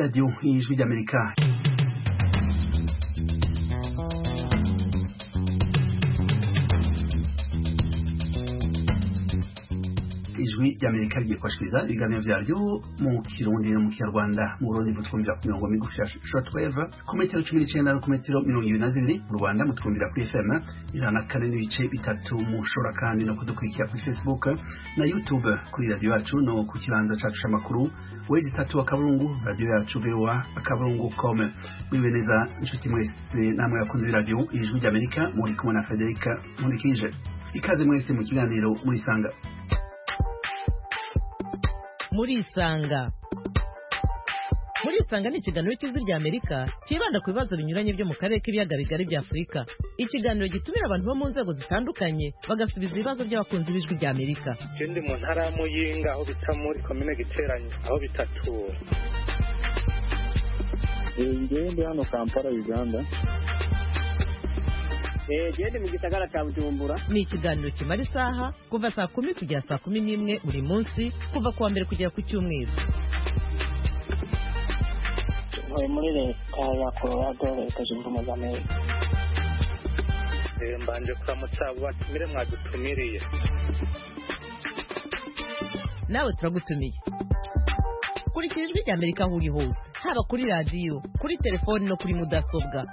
Radio Ijwi ry'Amerika. Ijwi ry'Amerika rigiye kwashikiriza ibiganiro vyaryo mu Kirundi no mu Kinyarwanda mu Burundi mutwumvira ku mirongo migufi ya shortwave ku metero 19 no ku metero 22 mu Rwanda mutwumvira kuri FM 104.3 mushora kandi no kudukurikira kuri Facebook na YouTube kuri radio yacu no ku kibanza cacu c'amakuru wezi 3 akaburungu radio yacu VOA akaburungu.com. Mwibeneza inshuti mwese namwe yakunze radio Ijwi ry'Amerika muri kumwe na Federica Munikije. Ikaze mwese mu kiganiro muri sanga. Murisanga ni ikiganiro cy'Ijwi ry'Amerika kibanda ku bibazo binyuranye byo mu karere k'ibiyaga bigari bya Afurika. Ikiganiro gitumira abantu bo mu nzego zitandukanye bagasubiza ibibazo by'abakunzi b'Ijwi ry'Amerika. Ndi mu ntara y'Amuyinga aho bita muri komine Giteranye aho bitatura. Ndi hano Kampala Uganda. Gende mu gisagara cya Bujumbura. Ni ikiganiro kimara isaha kuva saa 10 kugera saa 11 buri munsi kuva kuwa mbere kugera ku cyumweru. Muri leta ya Colorado leta zunze ubumwe za Amerika. Mbanje kuramutsa batumire mwadutumiriye. Nawe turagutumiye. Kurikira Ijwi ry'Amerika aho uri hose, haba kuri radio, kuri telefone no kuri mudasobwa.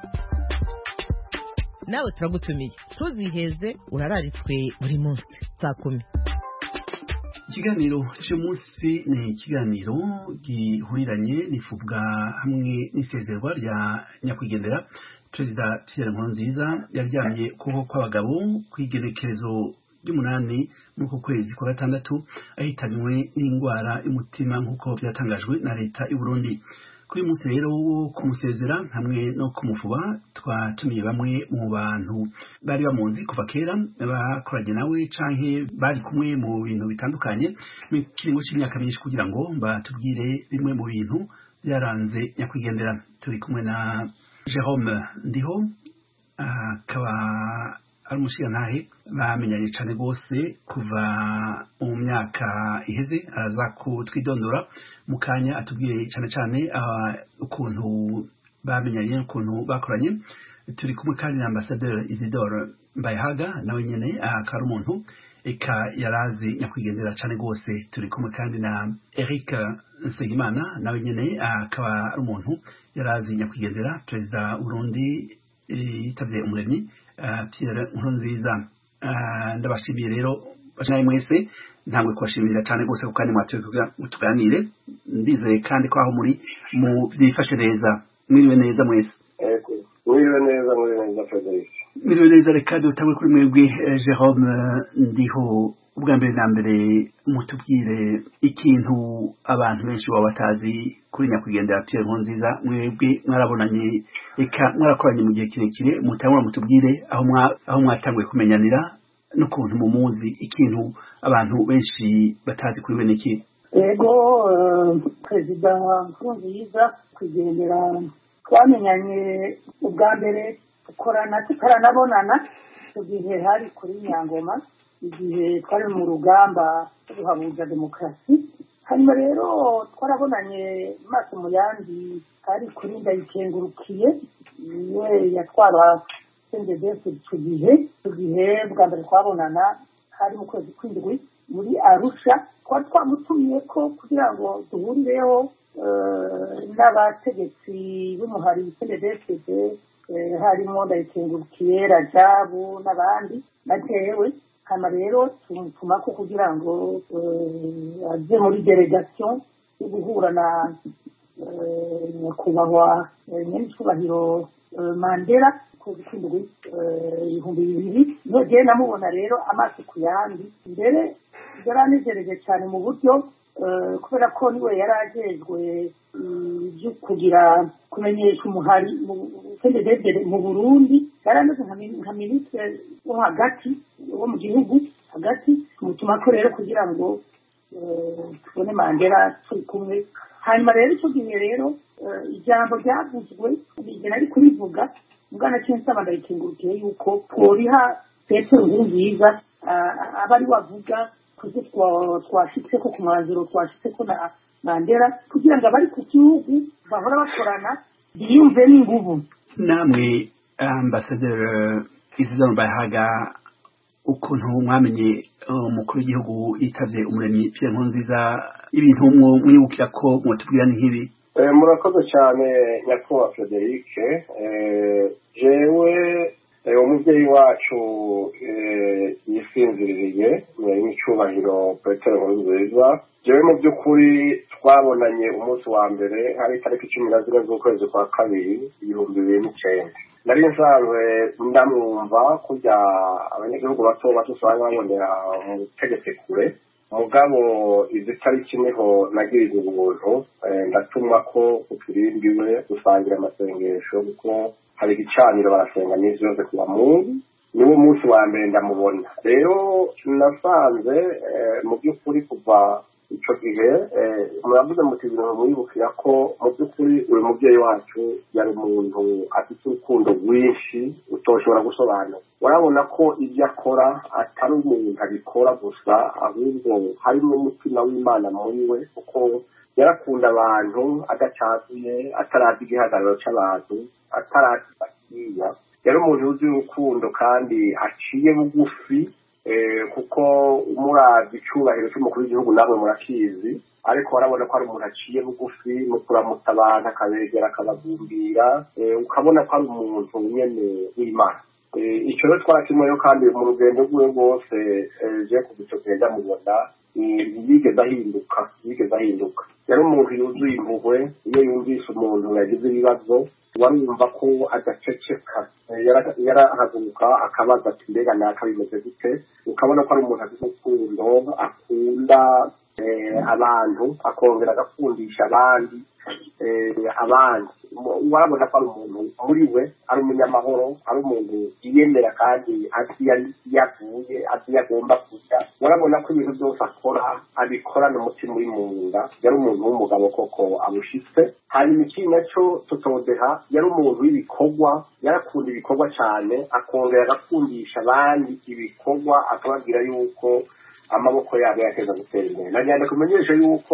Nawe turagutumiye. Tuziheze urararitswe buri munsi saa 10. Ikiganiro cy'umunsi ni ikiganiro gihuriranye nifubwa hamwe n'isezerwa rya nyakwigendera Perezida Pierre Nkurunziza yaryamye kuho kw'abagabo kwigenekerezo ry'umunani muri ku kwezi kwa gatandatu ahitanywe n'indwara y'umutima nk'uko byatangajwe na leta y'u Burundi. Kuri munsi rero wo kumusezera hamwe no kumufuba twatumiye bamwe mu bantu bari bamuzi kuva kera bakoranye nawe canke bari kumwe mu bintu bitandukanye mu kiringo c'imyaka myinshi kugira ngo batubwire bimwe mu bintu byaranze nyakwigendera. Turi kumwe na Jérôme Ndiho akaba ari umushirantahe bamenyanye cane gose kuva mu myaka iheze, araza kutwidondora mu kanya atubwire cane ukuntu bamenyanye ukuntu bakoranye. Turi kumwe kandi na Ambassadeur Isidore Mbayahaga nawe nyene akaba umuntu eka yarazi nyakwigendera cane gose. Turi kumwe kandi na Eric Nsengimana nawe nyene akaba ari umuntu yarazi nyakwigendera Perezida Burundi yitavye umuremyi Pierre Nkurunziza. Ndabashimiye rero bashinaye mwese ntangwe kubashimira cyane gose kuko kandi mwatuye tuganire. Ndizeye kandi ko aho muri mu byifashe neza. Mwiriwe neza mwese. Mwiriwe neza Frederic. Mwiriwe neza. Reka dutangwe kuri mwebwe Jérôme Ndiho. Ubwa mbere na mbere mutubwire ikintu abantu benshi baba batazi kuri nyakwigendera Pierre Nkurunziza. Mwebwe mwarabonanye eka mwarakoranye mu gihe kirekire, mutangura mutubwire aho mwatanguye kumenyanira n'ukuntu mumuzi, ikintu abantu benshi batazi kuri we niki. Yego Perezida Nkurunziza kugendera twamenyanye ubwa mbere dukorana tutaranabonana igihe hari kuri Nyangoma, igihe twari mu rugamba ruhabuza demokarasi. Hanyuma rero twarabonanye maso mu yandi ari kuri Ndayikengurukiye we yatwara CNDD icyo gihe bwa mbere twabonana hari mu kwezi kw'indwi muri Arusha. Twari twamutumiye ko kugira ngo duhurireho n'abategetsi b'umuhari CNDD harimo Ndayikengurukiye, Rajabu n'abandi natewe. Hama rero tumako kugira ngo aje muri delegation yo guhura na nyakubahwa nyenicubahiro Mandela ku kwindwi 2000. Nogeye namubona rero amaso ku yandi mbere yaranezereje cyane mu buryo kubera ko niwe yarajejwe byo kugira kumenyesha umuhari mu Burundi. Yaranaze nka ministre wo hagati wo mu gihugu hagati, mutuma ko rero kugira ngo tubone Mandela turi kumwe. Hanyuma rero icyo gihe rero ijambo ryavuzwe nigena ari kurivuga mugana cyensaba Ndayikengurukiye yuko tworiha Petero Nkurunziza abari wavuga kuko twashitse ko ku mwanzuro twashitse ko na Mandela kugira ngo abari ku gihugu bahora bakorana biyumve n'inguvu. Namwe ambasaderi Isidore Mbayahaga, ukuntu mwamenye umukuru w'igihugu yitavye umuremyi Pierre Nkurunziza, ibintu mwibukira ko mwotubwira ni nk'ibi? Murakoze cyane nyakubahwa Frederic. Jewe umuvyeyi wacu yisinziririye n'icubahiro Petero Nkurunziza, jewe mu by'ukuri twabonanye umunsi wa mbere hari itariki 14 z'ukwezi kwa kabiri 2009. Nari nsanzwe ndamwumva kurya abanyagihugu bato bato usanga babonera mu butegetsi kure, mugabo izi tariki niho nagirije ubuntu ndatumwa ko uturimbiwe gusangira amasengesho kuko hari igicaniro barasenga n'ivyo yose kuwa Mungu. Niwo munsi wa mbere ndamubona. Rero nasanze mu by'ukuri kuva ico gihe muravuze muti ibintu mwibukira ko mu by'ukuri uyu muvyeyi wacu yari umuntu afite urukundo rwinshi utoshobora gusobanura. Urabona ko ibyo akora atari umuntu abikora gusa, ahubwo harimo umutima w'Imana muri we, kuko yarakunda abantu adacazuye, atarazi igihagararo c'abantu, atarazi bakiya. Yari umuntu uzi urukundo kandi aciye bugufi, kuko umuravye icubahiro c'umukuru w'igihugu namwe murakizi, ariko warabona ko ari umuntu aciye bugufi mu kuramutsa abantu, akabegera akabagumbira, ukabona ko ari umuntu nyene w'Imana. Ico rero twarakimweyo kandi mu rugendo rwiwe rwose je kuva ico gihe ndamubona yigeze ahinduka. Yari umuntu yuzuye impuhwe. Iyo yumvise umuntu yagize ibibazo warumva ko adaceceka, yarahaguruka akabaza ati mbega naka bimeze gute. Ukabona ko ari umuntu afite urukundo, akunda abantu, akongera agakundisha abandi. Warabona ko ari umuntu muri we ari umunyamahoro, ari umuntu yiyemera kandi azi yavuye, azi yagomba kujya. Warabona ko ibintu byose akora abikorana umutima uri mu nda. Yari umuntu w'umugabo koko amushitse. Hanyuma ikindi naco tutodeha, yari umuntu w'ibikorwa, yarakunda ibikorwa cyane, akongera agakundisha abandi ibikorwa, akababwira yuko amaboko yabo yateza gutera imbere. Nagenda kumenyesha yuko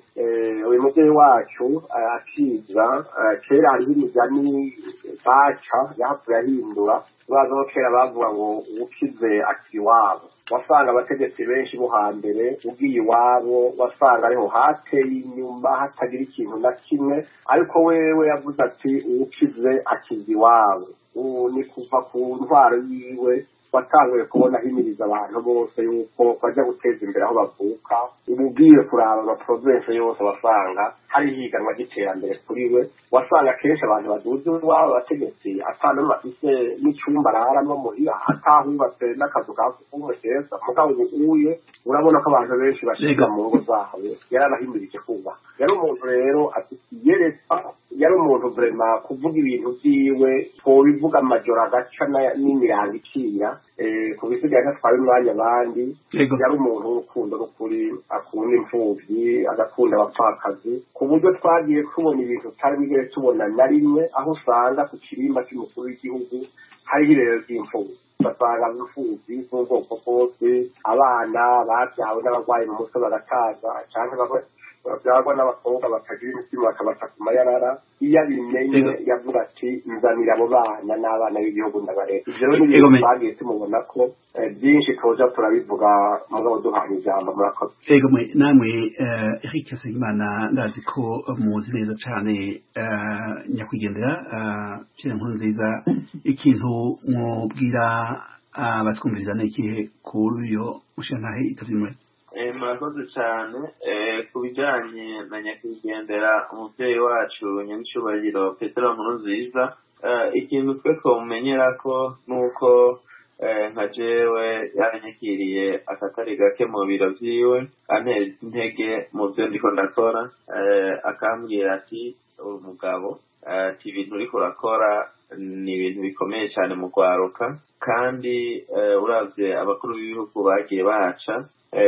uyu muvyeyi wacu akiza kera hariho imigani baca yahapfuye ahindura. Baza ko kera bavuga ngo ukize ati iwabo. Wasanga abategetsi benshi bo hambere ugiye iwabo wasanga ariho hateye inyuma hatagira ikintu na kimwe, ariko wewe yavuze ati ukize akiza iwabo. Ni kuva ku ntwaro yiwe watanguye kubona himiriza abantu bose yuko bajya guteza imbere aho bavuka. Ububwiye kuraba ama province yose wasanga hari higanwa ry'iterambere kuri we. Wasanga kenshi abantu baduze iwabo abategetsi atanu bafise n'icyumba araramo muhira, atahubatse n'akazu ka sugumwe keza. Mugabo ubuye urabona ko abantu benshi bashiga mu ngo zabo. Yaranahimirije kuba yari umuntu rero atiyereka, yari umuntu vraiment kuvuga ibintu byiwe twobivuga amajoro agaca n'imirango icira kubisigaye ntatwara umwanya abandi. Yari umuntu w'urukundo rukuri, akunda imfuvyi, agakunda abapfakazi, ku buryo twagiye tubona ibintu tutari bigere tubona na rimwe, aho usanga ku kirimba cy'umukuru w'igihugu hariho irero ry'imfuvyi. Basanga imfuvyi z'ubwoko bwose, abana babyawe n'abarwayi mu mutwe bagataza, canke babyagwa n'abakobwa bakagira imitima bakabata ku mayarara. Iyo abimenye yavuga ati nzanira abo bana n'abana b'igihugu ndabareka. Ivyo rero n'ibintu twagiye tumubona ko byinshi twoja turabivuga mugabo duhana ijambo. Murakoze. Namwe Eric Nsengimana, ndazi ko muzi neza cane nyakwigendera Pierre Nkurunziza. Ikintu mwobwira abatwumviriza n'ikihe kuri uyo mushantahe itavye mwe? Murakoze cyane. Ku bijyanye na nyakwigendera umuvyeyi wacu nyamicubahiro Petero Nkurunziza, ikintu twe twomumenyera ko nuko nka jewe yaranyakiriye akatari gake mu biro vyiwe, antera intege mu vyo ndiko ndakora, akambwira ati uri umugabo, ati ibintu uriko urakora ni ibintu bikomeye cyane mu kwaruka, kandi uravye abakuru b'ibihugu bagiye bahaca,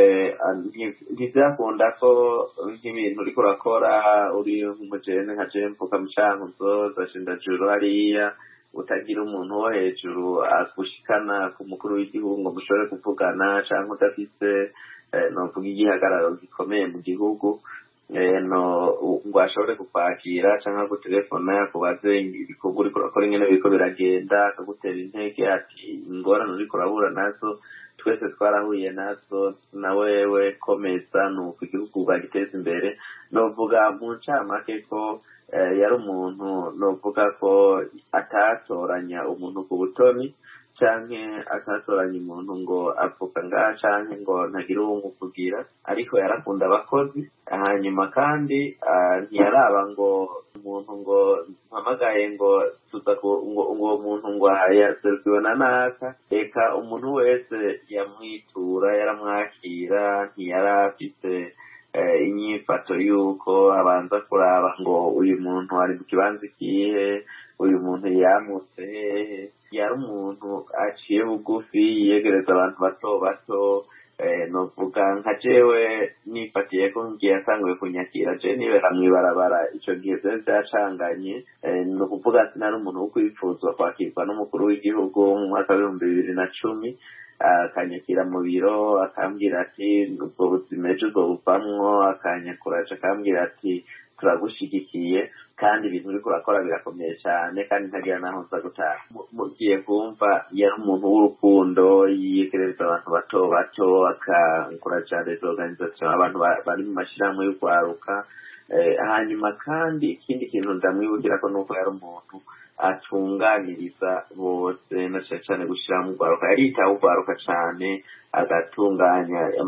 ntivyakunda ko nk'ibintu uriko urakora uri nk'umujene nka je mvuka mu Cankuzo Zashindajuru hariya, utagira umuntu wo hejuru akushikana ku mukuru w'igihugu ngo mushobore kuvugana, canke udafise novuga igihagararo gikomeye mu gihugu. ngo ashobore kukwakira cyangwa gutelefona akubaze ibikorwa uriko urakora ingene biriko biragenda, akagutera intege ati ingorane uriko urahura nazo twese twarahuye nazo, na wewe komeza nuko igihugu bagiteza imbere. Novuga mu ncamake ko yari umuntu novuga ko atatoranya umuntu ku butoni canke atatoranya umuntu ngo avuga ngaha canke ngo ntagire uwo muvugira, ariko yarakunda abakozi. Hanyuma kandi ntiyaraba ngo umuntu ngo mpamagaye ngo tuza ngo umuntu ngo yaserukiwe na naka, eka umuntu wese yamwitura yaramwakira, ntiyari afite inyifato yuko abanza kuraba ngo uyu muntu ari mu kibanza ikihe, uyu muntu yamutse hehe. Yari umuntu aciye bugufi yegereza abantu bato bato. Novuga nka jewe nifatiye ko ngiye atanguye kunyakira je nibera mwibarabara ico gihe vyari vyacanganye. Ni ukuvuga ati nari umuntu wo kwifuzwa kwakirwa n'umukuru w'igihugu mu mwaka w'2010, akanyakira mu biro akambwira ati ubwo buzima ejo uzobuvamwo, akanyakuraje akambwira ati turagushigikiye kandi ibintu uriko urakora birakomeye cyane kandi ntagira naho nza gutaha. Mugiye kumva yari umuntu w'urukundo, yiyegereza abantu bato bato, akankuraja les organisations, abantu bari mu mashirahamwe y'urwaruka. Hanyuma kandi ikindi kintu ndamwibukira ko nuko yari umuntu atunganiriza bose na cyane gushira mu rwaruka, yaritaho urwaruka cyane, agatunganya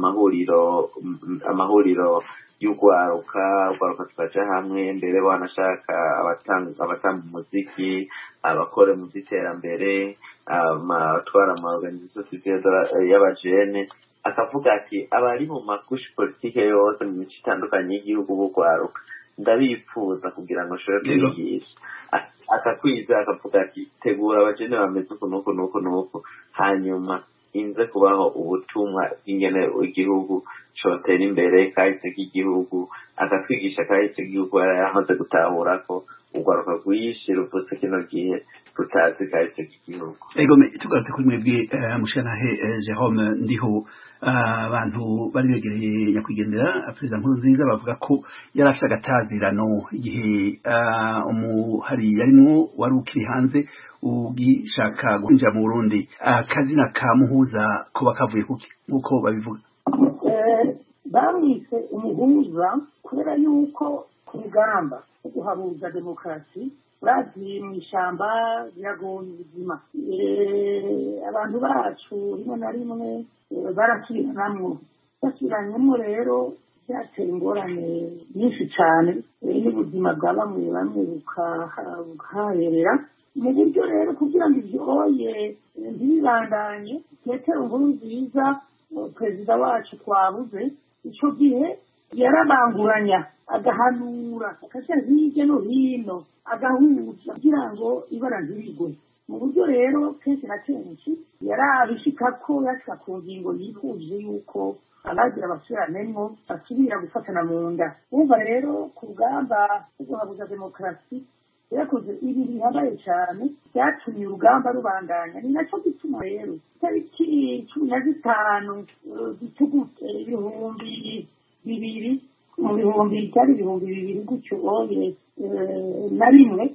amahuriro y'urwaruka tukaja hamwe, mbere banashaka abatanga umuziki, abakora mu by'iterambere, abatwara amaorganisation y'abajene. Akavuga ati abari mu makushi politike yose mu mico itandukanye y'igihugu b'urwaruka ndabipfuza kugira ngo ashobore kubigisha. Akakwiza akavuga ati tegura abajene bameze uku nuko, hanyuma inze kubaho ubutumwa bw'ingene igihugu cotera imbere, kahise k'igihugu, akatwigisha kahise k'igihugu yaramaze gutahura ko urwaruka rwinshi ruvutse kino gihe rutazi kahise k'igihugu. Ego tugarutse kuri mwebwe mushanahe Jerome Ndiho, abantu bari begereye nyakwigendera Perezida Nkurunziza bavuga ko yari afite agatazirano igihe umuhari yarimwo wari ukiri hanze ugishaka kwinjira mu Burundi. Akazina ka Muhuza ko bakavuye kuki nkuko babivuga? Bamwise umuhuza kubera yuko ku rugamba rwo guhabuza demokarasi bagiye mu ishyamba biragoye ubuzima. Abantu bacu rimwe na rimwe basubiranyemo rero byateye ingorane nyinshi cyane, n'ubuzima bwa bamwe bukahaherera mu buryo rero kugira ngo ibyoye ntibibandanye. Petero Nkurunziza perezida wacu twabuze icyo gihe yarabanguranya, agahanura, akaja hirya no hino, agahuza kugira ngo ibara ntibigwe. Mu buryo rero kenshi na kenshi yarabishika ko yashika ku ngingo yifuje yuko abagira abasubiranemo basubira gufatana mu nda. Umva rero ku rugamba rwo guhabuza demokarasi yakoze ibintu bihambaye cyane byatumye urugamba rubandanya. Ni nacyo gituma rero tariki 15 Gitugutu 2000 mu bihumbi gutyo na rimwe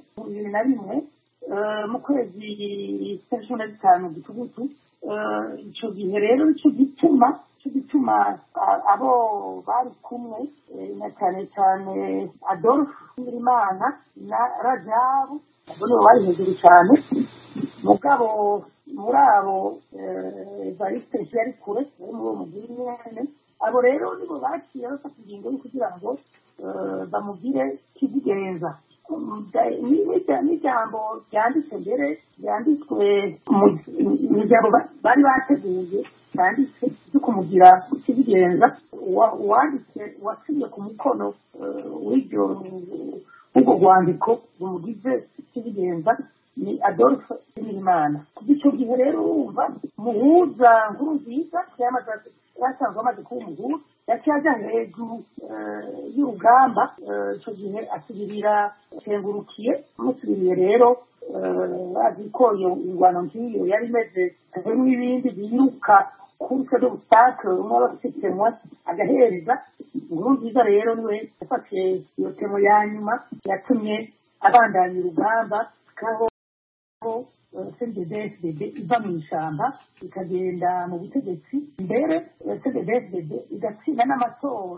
mu kwezi kwa 15 Gitugutu, icyo gihe rero icyo gituma abo bari kumwe na cyane cyane Adolphe Ngirimana na Rajabu nibo bari hejuru cyane. Mugabo muri abo Evariste yari kure muri uwo mugiri nyene. Abo rero nibo baciye bafata ingingo yo kugira ngo bamugire kizigenza. N'ijambo ryanditse mbere ryanditswe mu ijambo bari bateguye ryanditse ryo kumugira kizigenza. Uwanditse wasinye ku mukono w'ubwo rwandiko rumugize kizigenza ni Adolphe Ngirimana. Icyo gihe rero urumva Muhuza Nkurunziza yasanzwe amaze kuba umuhuza, yaciye aja hejuru y'urugamba. Icyo gihe asubirira Kengurukiye. Amusubiriye rero bazi ko iyo ingwano nk'iyo yari imeze nk'ibindi biruka kurse d'obstacle umwe aba afite temwa agahereza Nkurunziza rero niwe yafashe iyo temo ya nyuma yatumye abandanya urugamba kaho CNDD-FDD iva mu ishyamba ikagenda mu butegetsi mbere CNDD-FDD igatsinda n'amatora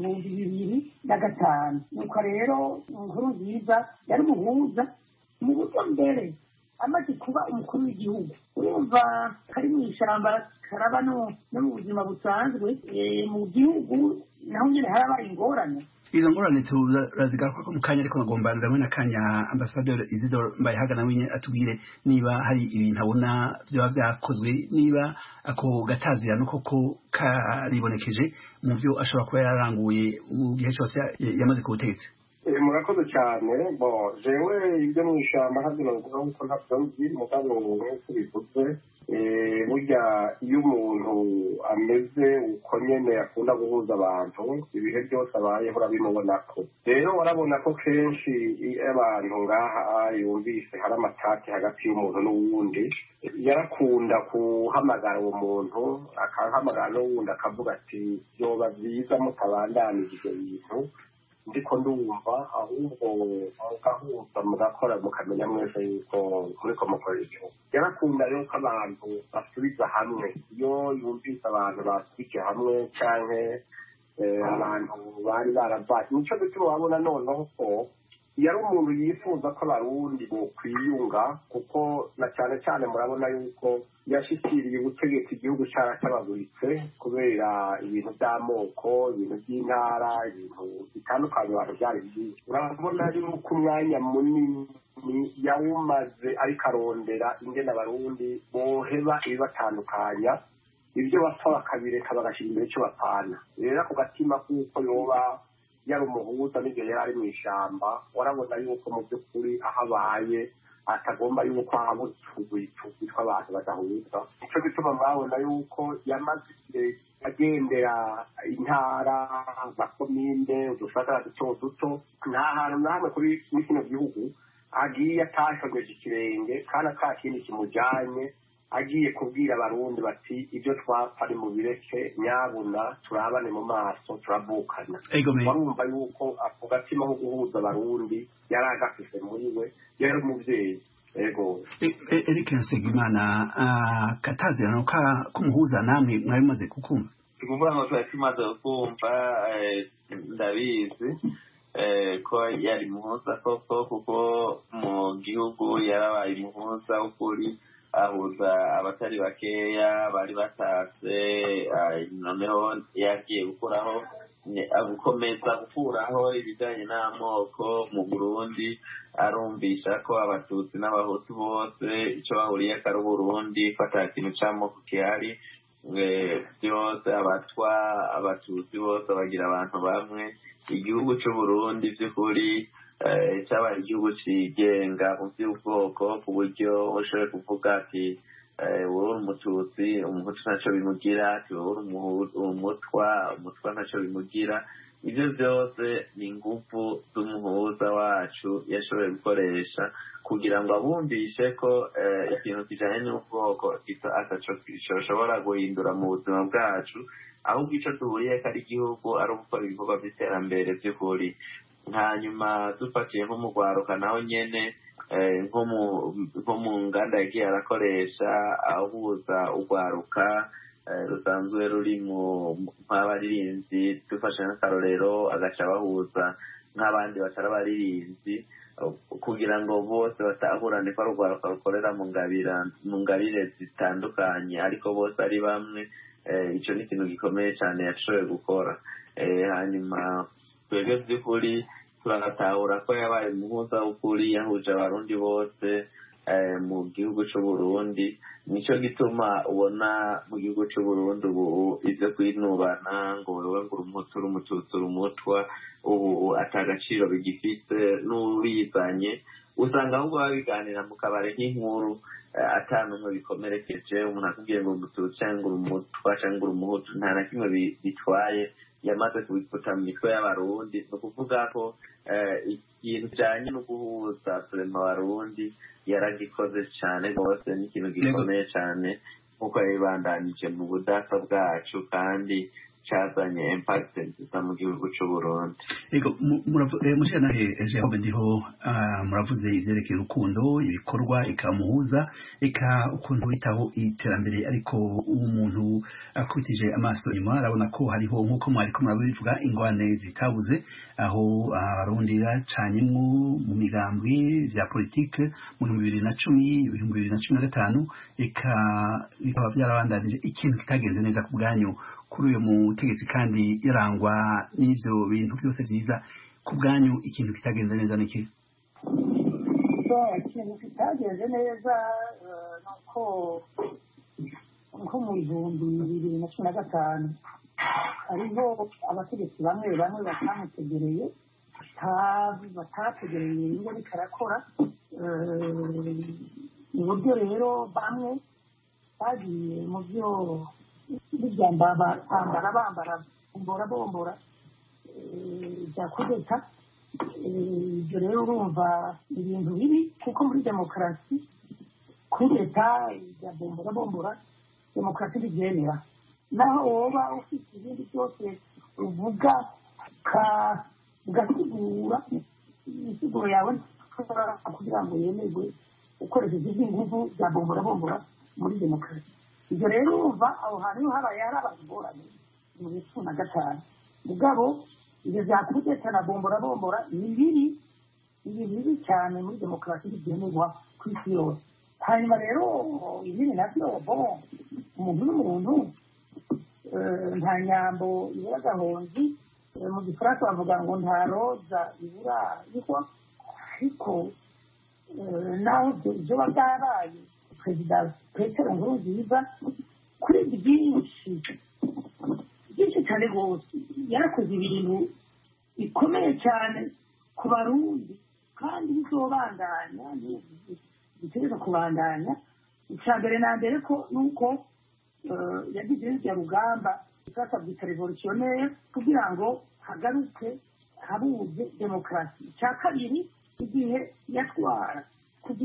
2005 nuko rero Nkurunziza yari umuhuza mu buryo mbere amaze kuba umukuru w'igihugu urumva kari mu ishyamba karaba no mu buzima busanzwe mu gihugu naho nyine harabaye ingorane izo ngorane turazigaruka ko mu kanya ariko nagomba ndamwe nakanya Ambassadeur Isidore Mbayahaga nawe atubwire niba hari ibintu abona byoba byakozwe niba ako gatazirano koko karibonekeje mu byo ashobora kuba yaranguye mu gihe cyose yamaze ku butegetsi. Murakoze cyane jewe ibyo mu ishyamba ntabwo navuga kuko ntabwo nzi mugabo nk'uko bivuze burya iyo umuntu ameze uko nyene akunda guhuza abantu ibihe byose abayeho urabimubonako rero warabona ko kenshi abantu ngaha yumvise hari amatati hagati y'umuntu n'uwundi yarakunda kuhamagara uwo muntu akahamagara n'uwundi akavuga ati yoba byiza mutabandanije ibyo bintu ndiko ndumva ahubwo mugahuza mugakora mukamenya mwese yuko muriko mukorera igihugu yarakunda rero ko abantu basubiza hamwe iyo yumvise abantu basubije hamwe canke abantu bari baravaye nico gituma wabona noneho ko yari umuntu yifuza ko abarundi bokwiyunga kuko na cyane cyane murabona yuko yashikiriye ubutegetsi igihugu cyaratabaguritse kubera ibintu by'amoko ibintu by'intara ibintu bitandukanye abantu byari byinshi urabona yuko umwanya munini yawumaze ariko arondera ingene abarundi boheba ibibatandukanya ibyo bapfa bakabireka bagashyira imbere icyo bapfana rero ako gatima kuko yoba yari umuhuza n'igihe yari ari mu ishyamba warabona yuko mu by'ukuri aho abaye atagomba yuko haba utugwi tw'abantu badahuza nicyo gituma mwabona yuko yamaze agendera intara amakomine udusagara duto duto nta hantu na hamwe kuri kino gihugu agiye atashongeje ikirenge kandi ata kindi kimujyanye agiye kubwira abarundi bati ibyo twapfa ni mu bireke nyabuna turabane mu maso turabukana warumva yuko ako gatima ko guhuza abarundi yari agafise muri we yari umuvyeyi ego Eric Nsengimana katazirano kumuhuza namwe mwari maze kukumva kuvuga ngo tumaze kumva ndabizi ko yari muhuza koko kuko mu gihugu yarabaye umuhuza ukuri ahuza abatari bakeya bari batase noneho yagiye gukuraho gukomeza gukuraho ibijyanye n'amoko mu Burundi arumvisha ko abatutsi n'abahutu bose icyo bahuriye ko ari Burundi ko ata kintu cy'amoko gihari byose abatwa abatutsi bose bagira abantu bamwe igihugu cy'u Burundi by'ukuri cyabaye igihugu kigenga mu by'ubwoko ku buryo ushoboye kuvuga ati wowe umututsi umuhutu ntacyo bimugira ati wowe umutwa ntacyo bimugira ibyo byose ni ingufu z'umuhuza wacu yashoboye gukoresha kugira ngo abumvishe ko ikintu kijyanye n'ubwoko atashobora guhindura mu buzima bwacu ahubwo icyo duhuriye ko ari igihugu ari ugukora ibikorwa by'iterambere by'ukuri hanyuma dufatiye nko mu rwaruka naho nyene nko mu nganda yagiye arakoresha ahuza urwaruka rusanzwe ruri nk'abaririmbyi dufashe nk'akarorero agaca bahuza nk'abandi batari abaririmbyi kugira ngo bose batahurane ko ari urwaruka rukorera mu ngabire zitandukanye ariko bose ari bamwe icyo ni ikintu gikomeye cyane yashoboye gukora hanyuma twebwe by'ukuri turanatahura ko yabaye umuhuza w'ukuri yahuje abarundi bose mu gihugu cy'u Burundi nicyo gituma ubona mu gihugu cy'u Burundi ubu ibyo kwinubana ngo wewe ngo umuhutu umututsi umutwa ubu atagaciro bigifite n'ubizanye usanga ahubwo babiganira mu kabare nk'inkuru atanumwe bikomerekeje umuntu akubwiye ngo umututsi cyangwa umutwa cyangwa umuhutu nta na kimwe bitwaye yamaze kubikuta mu mitwe y'abarundi ni ukuvuga ko ikintu kijyanye no guhuza turema abarundi yaragikoze cyane rwose n'ikintu gikomeye cyane nk'uko yabibandanije mu budasa bwacu kandi cyazanye impact nziza mu gihugu cy'u Burundi. Ego mushanahe Jerome ndiho muravuze ivyerekeye urukundo ibikorwa ikamuhuza eka ukuntu bitaho iterambere ariko umuntu akubitije amaso nyuma arabona ko hariho nk'uko mwariko murabivuga ingwane zitabuze aho abarundi bacanyemwo mu migambwe vya politike mu 2010 2015 eka bikaba vyarabandanije ikintu kitagenze neza ku bwanyu kuri uyu mutegetsi kandi yarangwa n'ivyo bintu byose vyiza ku bwanyu ikintu kitagenze neza niki? Ikintu kitagenze neza nko mu 2015 hariho abategetsi bamwe batamutegereye batategereye ibyo bikarakora uburyo rero bamwe bagiye mu byo bambara bombora bya kudeta ibyo rero urumva ibintu bibi kuko muri demokarasi kudeta ya bombora demokarasi ntibyemera naho woba ufite ibindi byose uvuga ugasigura imisiguro yawe kugira ngo yemerwe ukoresheje iby'inguvu bya bombora muri demokarasi. Ibyo rero urumva aho hantu habaye hari abagoranye mu 2015 mugabo ibyo bya kudeta na bombora ni bibi cyane muri demokarasi byemerwa ku isi yose. Hanyuma rero ibindi nabyo umuntu n'umuntu nta nyambo ibura gahonzi mu gifaransa bavuga ngo nta roza ibura ihwa ariko naho ibyo byabaye perezida Petero Nkurunziza kuri byinshi cyane rwose yarakoze ibintu bikomeye cyane ku Barundi kandi bizobandanya bitegereza kubandanya. Icya mbere na mbere ko nuko yagize irya rugamba isasa bwita revolutionnaire kugira ngo hagaruke habuze demokarasi. Icya kabiri igihe yatwara kuva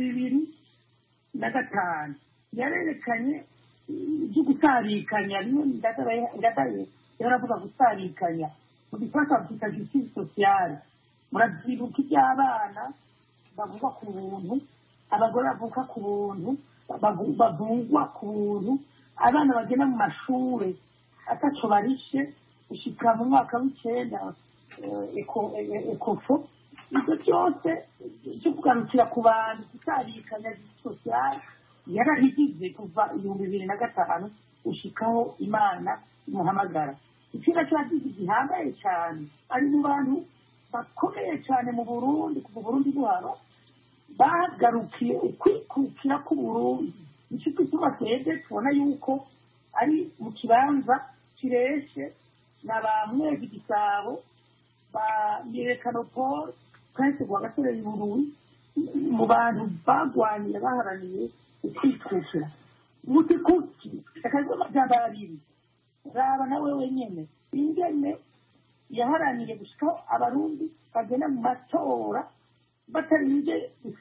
2005 yarerekanye ibyo gusarikanya bimwe ndadaye yaravuga gusarikanya mu gifaransa byita justice sociale. Murabyibuka iby'abana bavuga ku buntu, abagore bavuka ku buntu, bavungwa ku buntu, abana bagenda mu mashuri ataco barishe gushika mu mwaka w'9 ekofo. Ibyo byose cyo kugarukira ku bantu gusarikanya sociale yarahigize kuva 2005 gushikaho Imana imuhamagara. Ikintu cyagize gihambaye cyane ari mu bantu bakomeye cyane mu Burundi kuva Burundi buharo bagarukiye ukwikukira ku Burundi. Nicyo gituma twebwe tubona yuko ari mu kibanza kireshe na bamwe Gisabo ba yerekano Paul kandi kwa gasore y'Uburundi mu bantu bagwanira baharaniye ukwikukira mutikuki akaza majabari raba nawe wenyene ingene yaharaniye gushika abarundi bagenda mu matora batarinze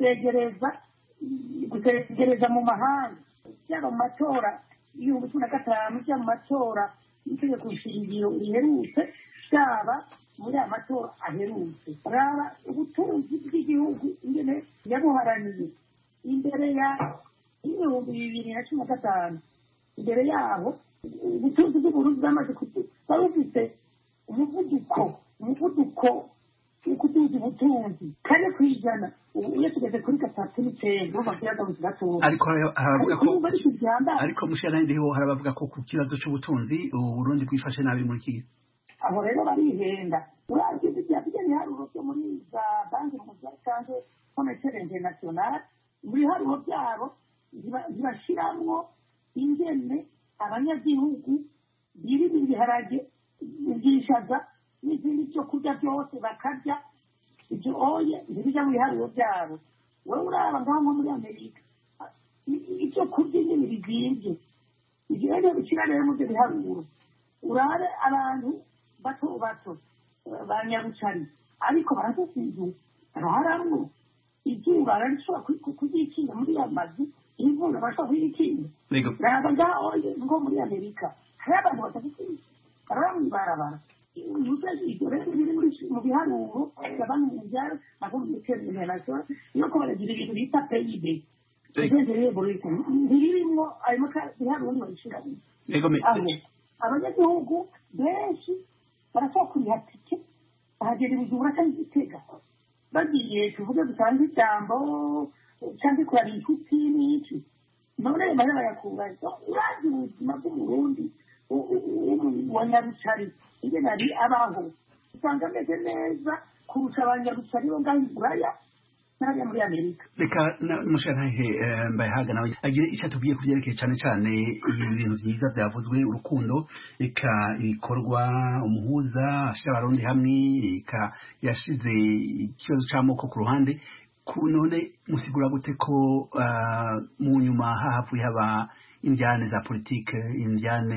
gusegereza mu mahanga cyangwa mu matora iyo 2015 cyangwa mu matora itegeko shingiro riherutse cyaba muri amatora aherutse. Raba ubutunzi bw'igihugu ingene yabuharaniye imbere ya 2015 imbere yabo ubutunzi bw'Uburundi bwamaze bufite umuvuduko ukutuzi ubutunzi kare kwijana uye tugeze kuri 3.9 bavuga mu gato ariko haravuga ko ariko mushana ndiho harabavuga ko ku kibazo cy'ubutunzi Uburundi bwifashe nabi muri kiyo aho rero barihenda uragize byabigeni haruro byo muri za banki mpuzamahanga commercial international muri haruro byabo zibashiramwo ingene abanyagihugu birimo ibiharage ubwishaza n'izindi cyo kurya byose bakarya ibyo oye ntibijya mu biharuro byabo. Wowe uraba ngaho muri Amerika icyo kurya nyine bizimbye ibyo rero bikira rero mu biharuro urabe abantu bato banyarucari ariko barasubiza hararamwo izuba rishobora kuzikinga muri ya mazi imvura bashobora kuyikinga ntabwo ngaho ngo muri amerika hari abantu badafite baraba mw'ibarabara ibyo rero biri mu biharuro abantu mu byaro ntabwo mu iterambere iyo ko baragira ibintu bita PIB ntibirimo ayo biharuro ntibabishyiramo abanyagihugu benshi barashobora kuriha tike bahagera ibijumba cyangwa igitega bagiye tuvuge dutanze ijambo cyangwa kurara inshuti n'iki none bari bayakungaza urazi ubuzima bw'umurundi wa nyarucari ingene ari abaho usanga ameze neza kurusha abanyarucari bo ngaho iburaya n'abariya muri amerika reka mushantahe mbayahaga nawe agire icyo atubwiye ku byerekeye cyane cyane ibintu byiza byavuzwe urukundo reka ibikorwa umuhuza ashyira abarundi hamwe reka yashize ikibazo cy'amoko ku ruhande none musigura gute ko mu nyuma havuye haba injyane za politike injyane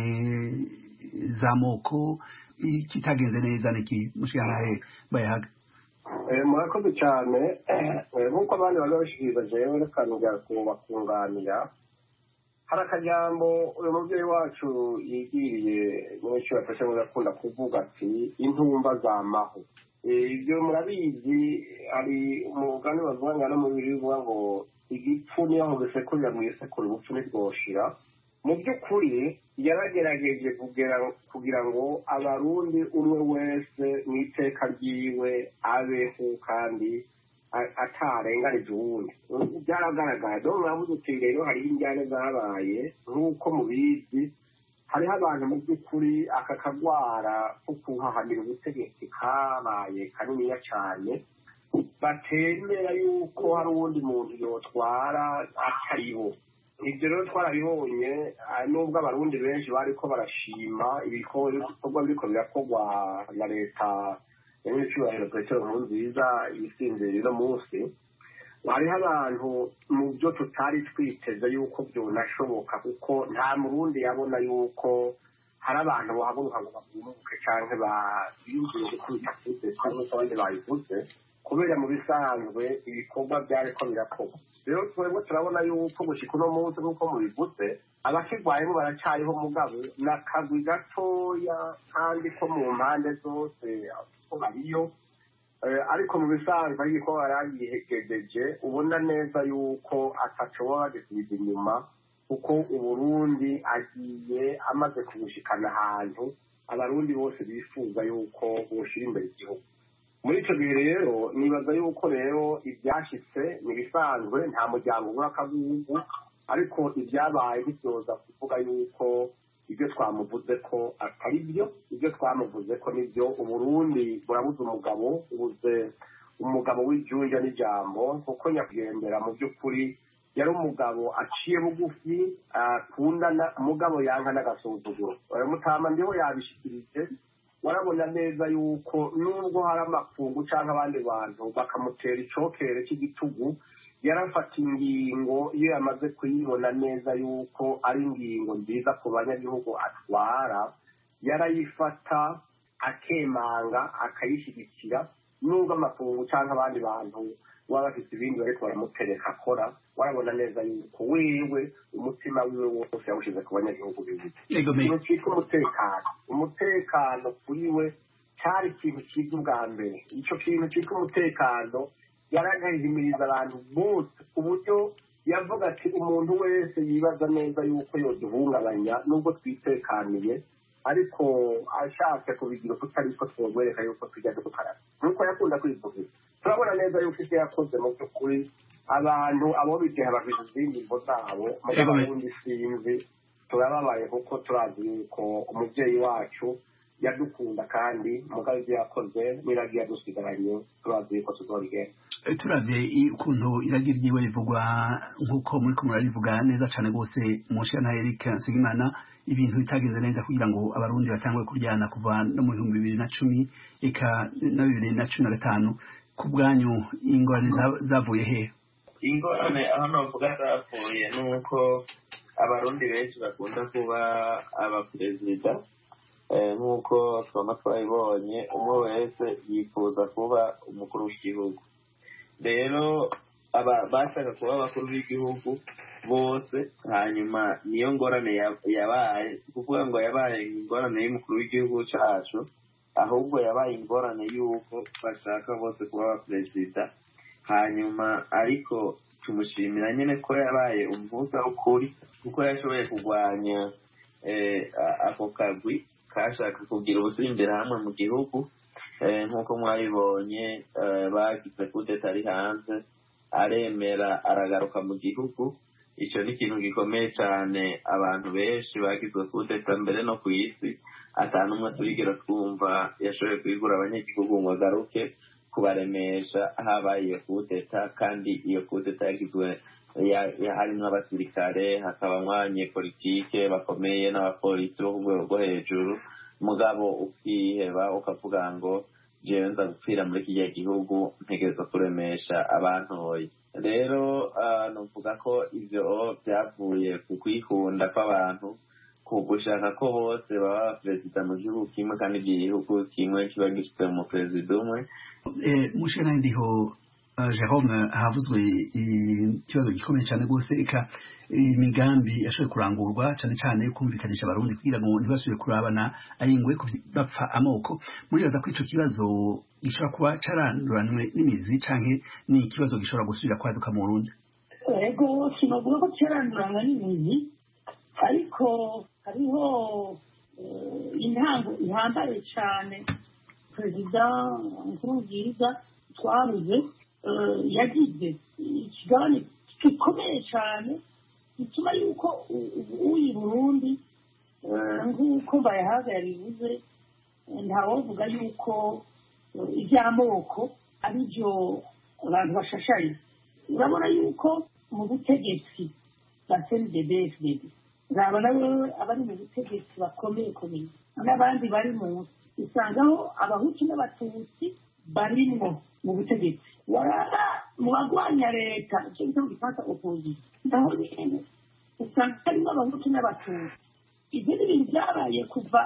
z'amoko kitagenze neza niki mushantahe mbayahaga murakoze cyane nk'uko abandi bari babishikiriza jewe reka nongera kubakunganira hari akajambo uyu mubyeyi wacu yigiriye mwinshi bafashe ngo akunda kuvuga ati intumva zamaho ibyo murabizi hari umugani bavuga ngo no mu bivuga ngo igipfu niyo aho bisekurira mu isekuru ubupfu ntibwoshira mu by'ukuri yaragerageje kugira ngo abarundi umwe wese mu iteka ryiwe abeho kandi atarenganije uwundi byaragaragara dore muravuze uti rero hariho injyane zabaye nk'uko mubizi hariho abantu mu by'ukuri aka kagwara ko kuhahanira ubutegetsi kabaye kaniniya cyane batemera yuko hari uwundi muntu yotwara atariho ibyo rero twarabibonye nubwo abarundi benshi bariko barashima ibikorwa biriko birakorwa na leta y'icubahiro Petero Nkurunziza isinzira uno munsi hariho abantu mu byo tutari twiteze yuko byonashoboka kuko nta murundi yabona yuko hari abantu bahaguruka ngo bavuke canke biyumvire gukubita kute cyangwa abandi bayivuze kubera mu bisanzwe ibikorwa byariko birakorwa rero twebwe turabona yuko gushika uno munsi nk'uko mubivuze abakirwayemo baracariho mugabo n'akagwi gatoya kandi ko mu mpande zose ko bariyo ariko mu bisanzwe ariko baragihegejeje ubona neza yuko atashobora gusubiza inyuma kuko uburundi agiye amaze kubushikana ahantu abarundi bose bifuza yuko boshira imbere igihugu muri icyo gihe rero nibaza yuko rero ibyashyitse ntibisanzwe nta muryango ubura akagugu ariko ibyabaye ntibyoza kuvuga yuko ibyo twamuvuze ko atari byo ibyo twamuvuze ko nibyo uburundi burabuze umugabo ubuze umugabo w'ijunja n'ijambo kuko nyakwigendera mu by'ukuri yari umugabo aciye bugufi akundana umugabo yanka n'agasuzuguro mutama ndiho yabishikirije warabona neza yuko nubwo hari amakungu cyangwa abandi bantu bakamutera icokere cy'igitugu yarafata ingingo iyo yamaze kuyibona neza yuko ari ingingo nziza ku banyagihugu atwara yarayifata akemanga akayishyigikira nubwo amakungu cyangwa abandi bantu baba bafite ibindi bariko baramutereka akora warabona neza yuko wewe umutima wiwe wose yawushize ku banyagihugu bibiri ikintu cyitwa umutekano kuri we cyari ikintu cyiza ubwa mbere icyo kintu cyitwa umutekano yaragahimiriza abantu bose ku buryo yavuga ati umuntu wese yibaza neza yuko yoduhungabanya nubwo twitekaniye ariko ashatse kubigira uko utari two twogwereka yuko tujya dukaraba nk'uko yakunda kwivugira turabona neza yuko icyo yakoze mu by'ukuri abantu abo bigihe bafite izindi mvo zabo mugabo ubundi sinzi turababaye kuko turazi yuko umubyeyi wacu yadukunda kandi mugabo ibyo yakoze n'iragiye yadusigaranye turazi yuko tuzobigenda turavye ukuntu iragi ryiwe rivugwa nk'uko muri ko murarivuga neza cane rwose mushana Eric Nsigimana ibintu bitagenze neza kugira ngo abarundi batangwe kuryana kuva no mu 2010 eka na 2015 ku bwanyu ingorane zavuye he ingorane aho novuga zavuye nuko abarundi benshi bakunda kuba abaperezida nk'uko twama twabibonye umwe wese yifuza kuba umukuru w'igihugu rero bashaka kuba abakuru b'igihugu bose hanyuma niyo ngorane yabaye kuvuga ngo yabaye ingorane y'umukuru w'igihugu cyacu ahubwo yabaye ingorane y'uko bashaka bose kuba abaperezida hanyuma ariko tumushimira nyine ko yabaye umuhuza w'ukuri kuko yashoboye kurwanya ako kagwi kashaka kugira ubusimbire hamwe mu gihugu nk'uko mwabibonye bagize kudeta ari hanze aremera aragaruka mu gihugu icyo ni ikintu gikomeye cyane abantu benshi bagizwe kudeta mbere no ku isi atanumwe turigera twumva yashoboye kwigura abanyagihugu ngo agaruke kubaremesha habaye iyo kudeta kandi iyo kudeta yagizwe harimo abasirikare hakabamo abanyepolitike bakomeye n'abapolisi bo ku rwego rwo hejuru mugabo ukiheba ukavuga ngo jewe nza gupfira muri kiriya gihugu ntegereza kuremesha abantoye rero nuvuga ko ivyo byavuye ku kwikunda kw'abantu ku gushaka ko bose baba perezida mu gihugu kimwe kandi igihugu kimwe kiba gifite umuperezida umwe. Mushana ndiho Jerome havuzwe ikibazo gikomeye cyane rwose eka imigambi yashoboye kurangurwa cyane cyane kumvikanisha abarundi kugira ngo ntibasubire kurabana ayingwe bapfa amoko muribaza ko ico kibazo gishobora kuba caranduranwe n'imizi canke ni ikibazo gishobora gusubira kwaduka mu Burundi? Ego sinovuga ko caranduranwe n'imizi ariko hariho intango ihambaye cyane perezida Nkurunziza twabuze yagize ikigabane gikomeye cyane gituma yuko uyu Burundi nk'uko bayahaga yabivuze ntawovuga yuko iby'amoko ari byo abantu bashashaye. Urabona yuko mu butegetsi bwa CNDD-FDD urabona abari mu butegetsi bakomeye n'abandi bari munsi usangaho abahutu n'abatutsi barimwo mu butegetsi warara mu bagwanya leta icyo bita mu gifaransa opposition naho nyene usanga harimo abahutu n'abatutsi. Ibyo ni ibintu byabaye kuva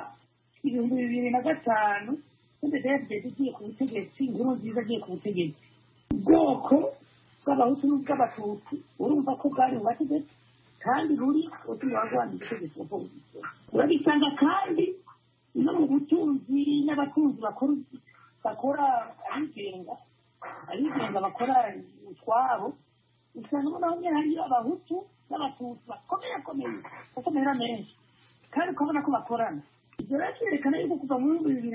2005 CNDD-FDD igiye ku butegetsi Nkurunziza agiye ku butegetsi ubwoko bw'abahutu n'ubw'abatutsi urumva ko bwari mu bategetsi kandi ruri utuma bagwanya ubutegetsi opposition. Urabisanga kandi no mu butunzi n'abatunzi bakora abigenga bakora utwabo usanga naho nyine hariyo abahutu n'abatutsi bakomera menshi kandi ukabona ko bakorana. Ibyo rero byerekana yuko kuva mu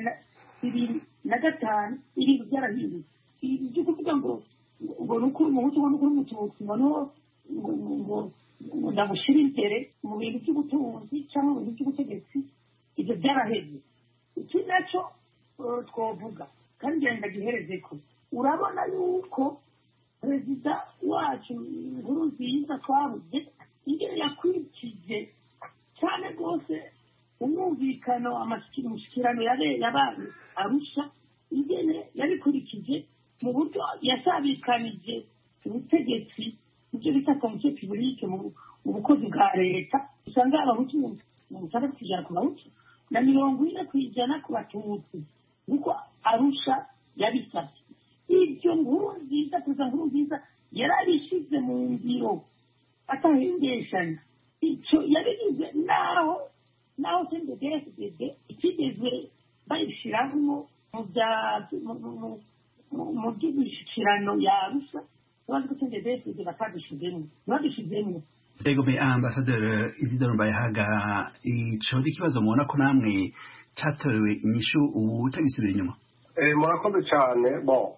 2005 ibintu byarahindutse. Ibyo kuvuga ngo nukuri umuhutu ngo nukuri umututsi ngo ndamushyira imbere mu bintu by'ubutunzi cyangwa mu bintu by'ubutegetsi ibyo byaraheze. Iki nacyo twovuga kandi ngenda gihereze ko urabona yuko perezida wacu Nkurunziza twabuze ingene yakwikije cyane rwose umwumvikano amashyikirano yabaye Arusha ingene yabikurikije mu buryo yasabikanije ubutegetsi ibyo bita komisiyo publique mu bukozi bwa leta usanga abahutu mu 60% ku bahutu na 40% ku batutsi nuko Arusha yabisabye. Ibyo Nkurunziza perezida Nkurunziza yarabishize mu ngiro atahindeshanya. Icyo yabigize naho CNDD-FDD ikigeze bayishiraho mu by'ibishikirano yarusha abantu ko CNDD-FDD batadishizemo. Ego be Ambassadeur Isidore Mbayahaga ico ikibazo mubona ko namwe catorewe inyishu utagisubira inyuma? Murakoze cyane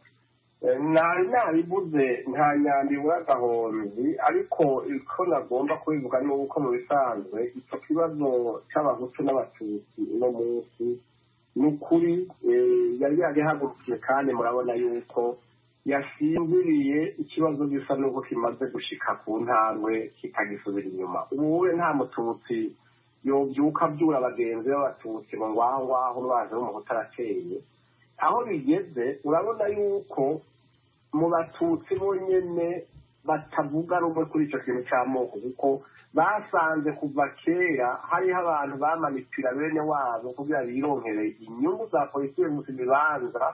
nabivuze nta nyambi agahonzi ariko iko nagomba kubivuga nuko mu bisanzwe icyo kibazo cy'abahutu n'abatutsi uno munsi n'ukuri yari yagihagurukiye kandi murabona yuko yasinziriye ikibazo gisa n'uko kimaze gushika ku ntambwe kitagisubira inyuma. Ubuwe nta mututsi yobyuka byura abagenzi b'abatutsi ngo ngwaho umwanzi w'umuhutu arateye. Aho bigeze urabona yuko mu batutsi bonyene batavuga rumwe kuri icyo kintu cy'amoko kuko basanze kuva kera hariho abantu bamanipira bene wabo kugira bironkere inyungu za politiki mu bibanza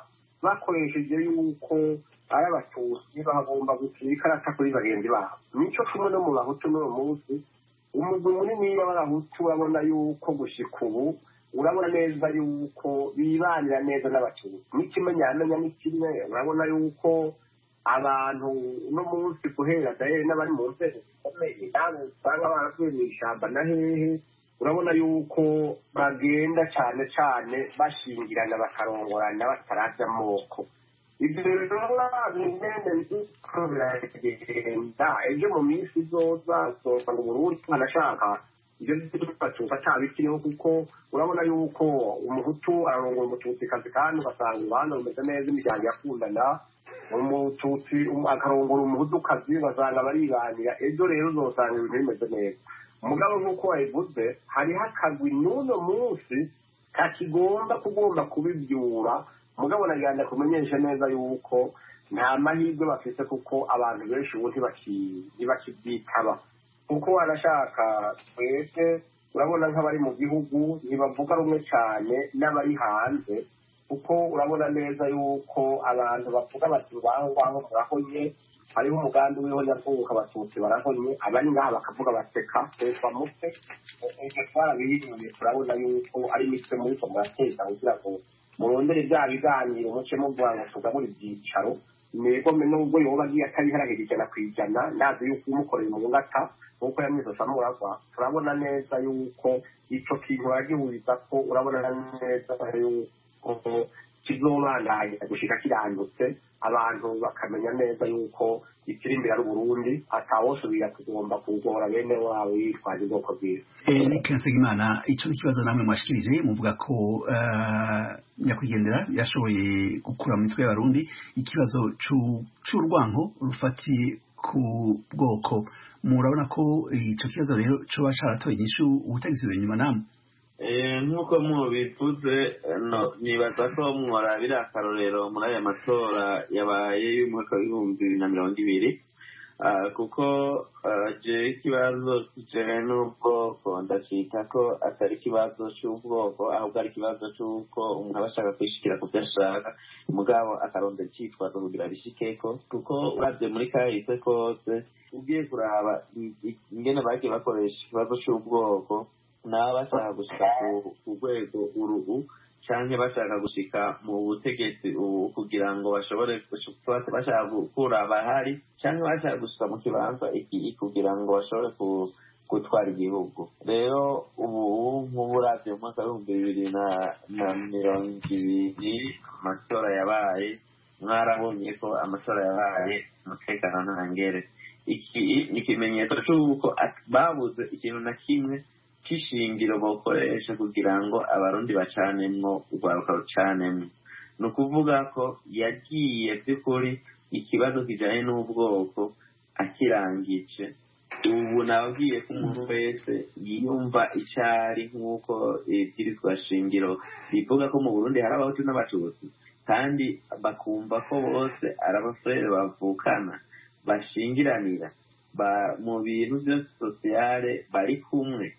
bakoresheje yuko ari abatutsi bagomba gutira ikarata kuri bagenzi babo. Nico kimwe no mu bahutu n'uwo munsi umugwi munini w'abahutu urabona yuko gushika ubu urabona neza yuko bibanira neza n'abatutsi. N'ikimenyamenya ni kimwe, urabona yuko abantu uno munsi guhera dahere n'abari mu nzego zikomeye nawe usanga baravuye mu ishamba na hehe, urabona yuko bagenda cyane cyane bashingirana bakarongorana bataravya amoko. Ibyo rero bimene ko biragenda ejo mu minsi izoza usanga Uburundi anashaka ibyo bitufatuma atabikiriho, kuko urabona yuko umuhutu ararongora umututsikazi kandi ugasanga urubanza rumeze neza, imiryango yakundana, umututsi akarongora umuhutukazi ugasanga baribanira. Ejo rero uzosanga ibintu bimeze neza. Umugabo nk'uko wabivuze hariho akagwi n'uno munsi kakigomba kubibyura. Mugabo nagenda kumenyesha neza yuko nta mahirwe bafite, kuko abantu benshi ubu ntibakibyitaba, kuko wanashaka twese urabona nk'abari mu gihugu ntibavuga rumwe cyane n'abari hanze, kuko urabona neza yuko abantu bavuga bati ngaho murahonye, hariho umugambi w'ihonyabwoko abatutsi barahonye, abari ngaha bakavuga baseka twesa mutwe. Ibyo twarabihiye turabona yuko ari imitwe muri ko murateza kugira ngo murondere bya biganiro muce muvuga ngo tugabura ibyicaro. Nego nubwo yoba agiye atabiharagije ijana ku ijana, nazi yuko umukoreye mu ngata nk'uko yamwizosa muragwa, turabona neza yuko ico kintu bagihuriza ko, urabona neza yuko kizobandanya gushika kirandutse, abantu bakamenya neza yuko ikiri imbere ari Burundi, atawosubira kugomba kugora bene wabo yitwaje ubwoko bwiza. Eric Nsengimana, ico n'ikibazo namwe mwashikirije muvuga ko nyakwigendera yashoboye gukura mu mitwe y'abarundi ikibazo c'urwanko rufatiye ku bwoko. Murabona ko ico kibazo rero coba caratoye inyishu ubutegetsi inyuma namwe? Nk'uko mubivuze, nibaza ko mworabira akarorero muri aya matora yabaye y'umwaka w'2020, kuko je ikibazo kijanye n'ubwoko ndacita ko atari ikibazo c'ubwoko, ahubwo ari ikibazo c'uko umuntu aba ashaka kwishikira ku vyo ashaka, mugabo akarondera icitwazo kugira bishikeko. Kuko uravye muri kahise kose ugiye kuraba ingene bagiye bakoresha ikibazo c'ubwoko, naba bashaka gushika ku rwego uruhu canke bashaka gushika mu butegetsi kugira ngo bashobore bashaka gukura abahari canke bashaka gushika mu kibanza iki kugira ngo bashobore gutwara igihugu. Rero ubu nk'uburavye mu mwaka w'2020 amatora yabaye, mwarabonye ko amatora yabaye umutekano ntangere. Iki ni ikimenyetso c'uko babuze ikintu na kimwe kishingiro bokoresha kugira ngo abarundi bacanemwo urwaruka rucanemwo. Ni ukuvuga ko yagiye by'ukuri ikibazo kijanye n'ubwoko akirangije. Ubu nababwiye ko umuntu wese yiyumva icari nk'uko ibwirizwa shingiro rivuga ko mu Burundi hari abahutu n'abatutsi, kandi bakumva ko bose ari abafurere bavukana bashingiranira mu bintu byose sosiyale bari kumwe,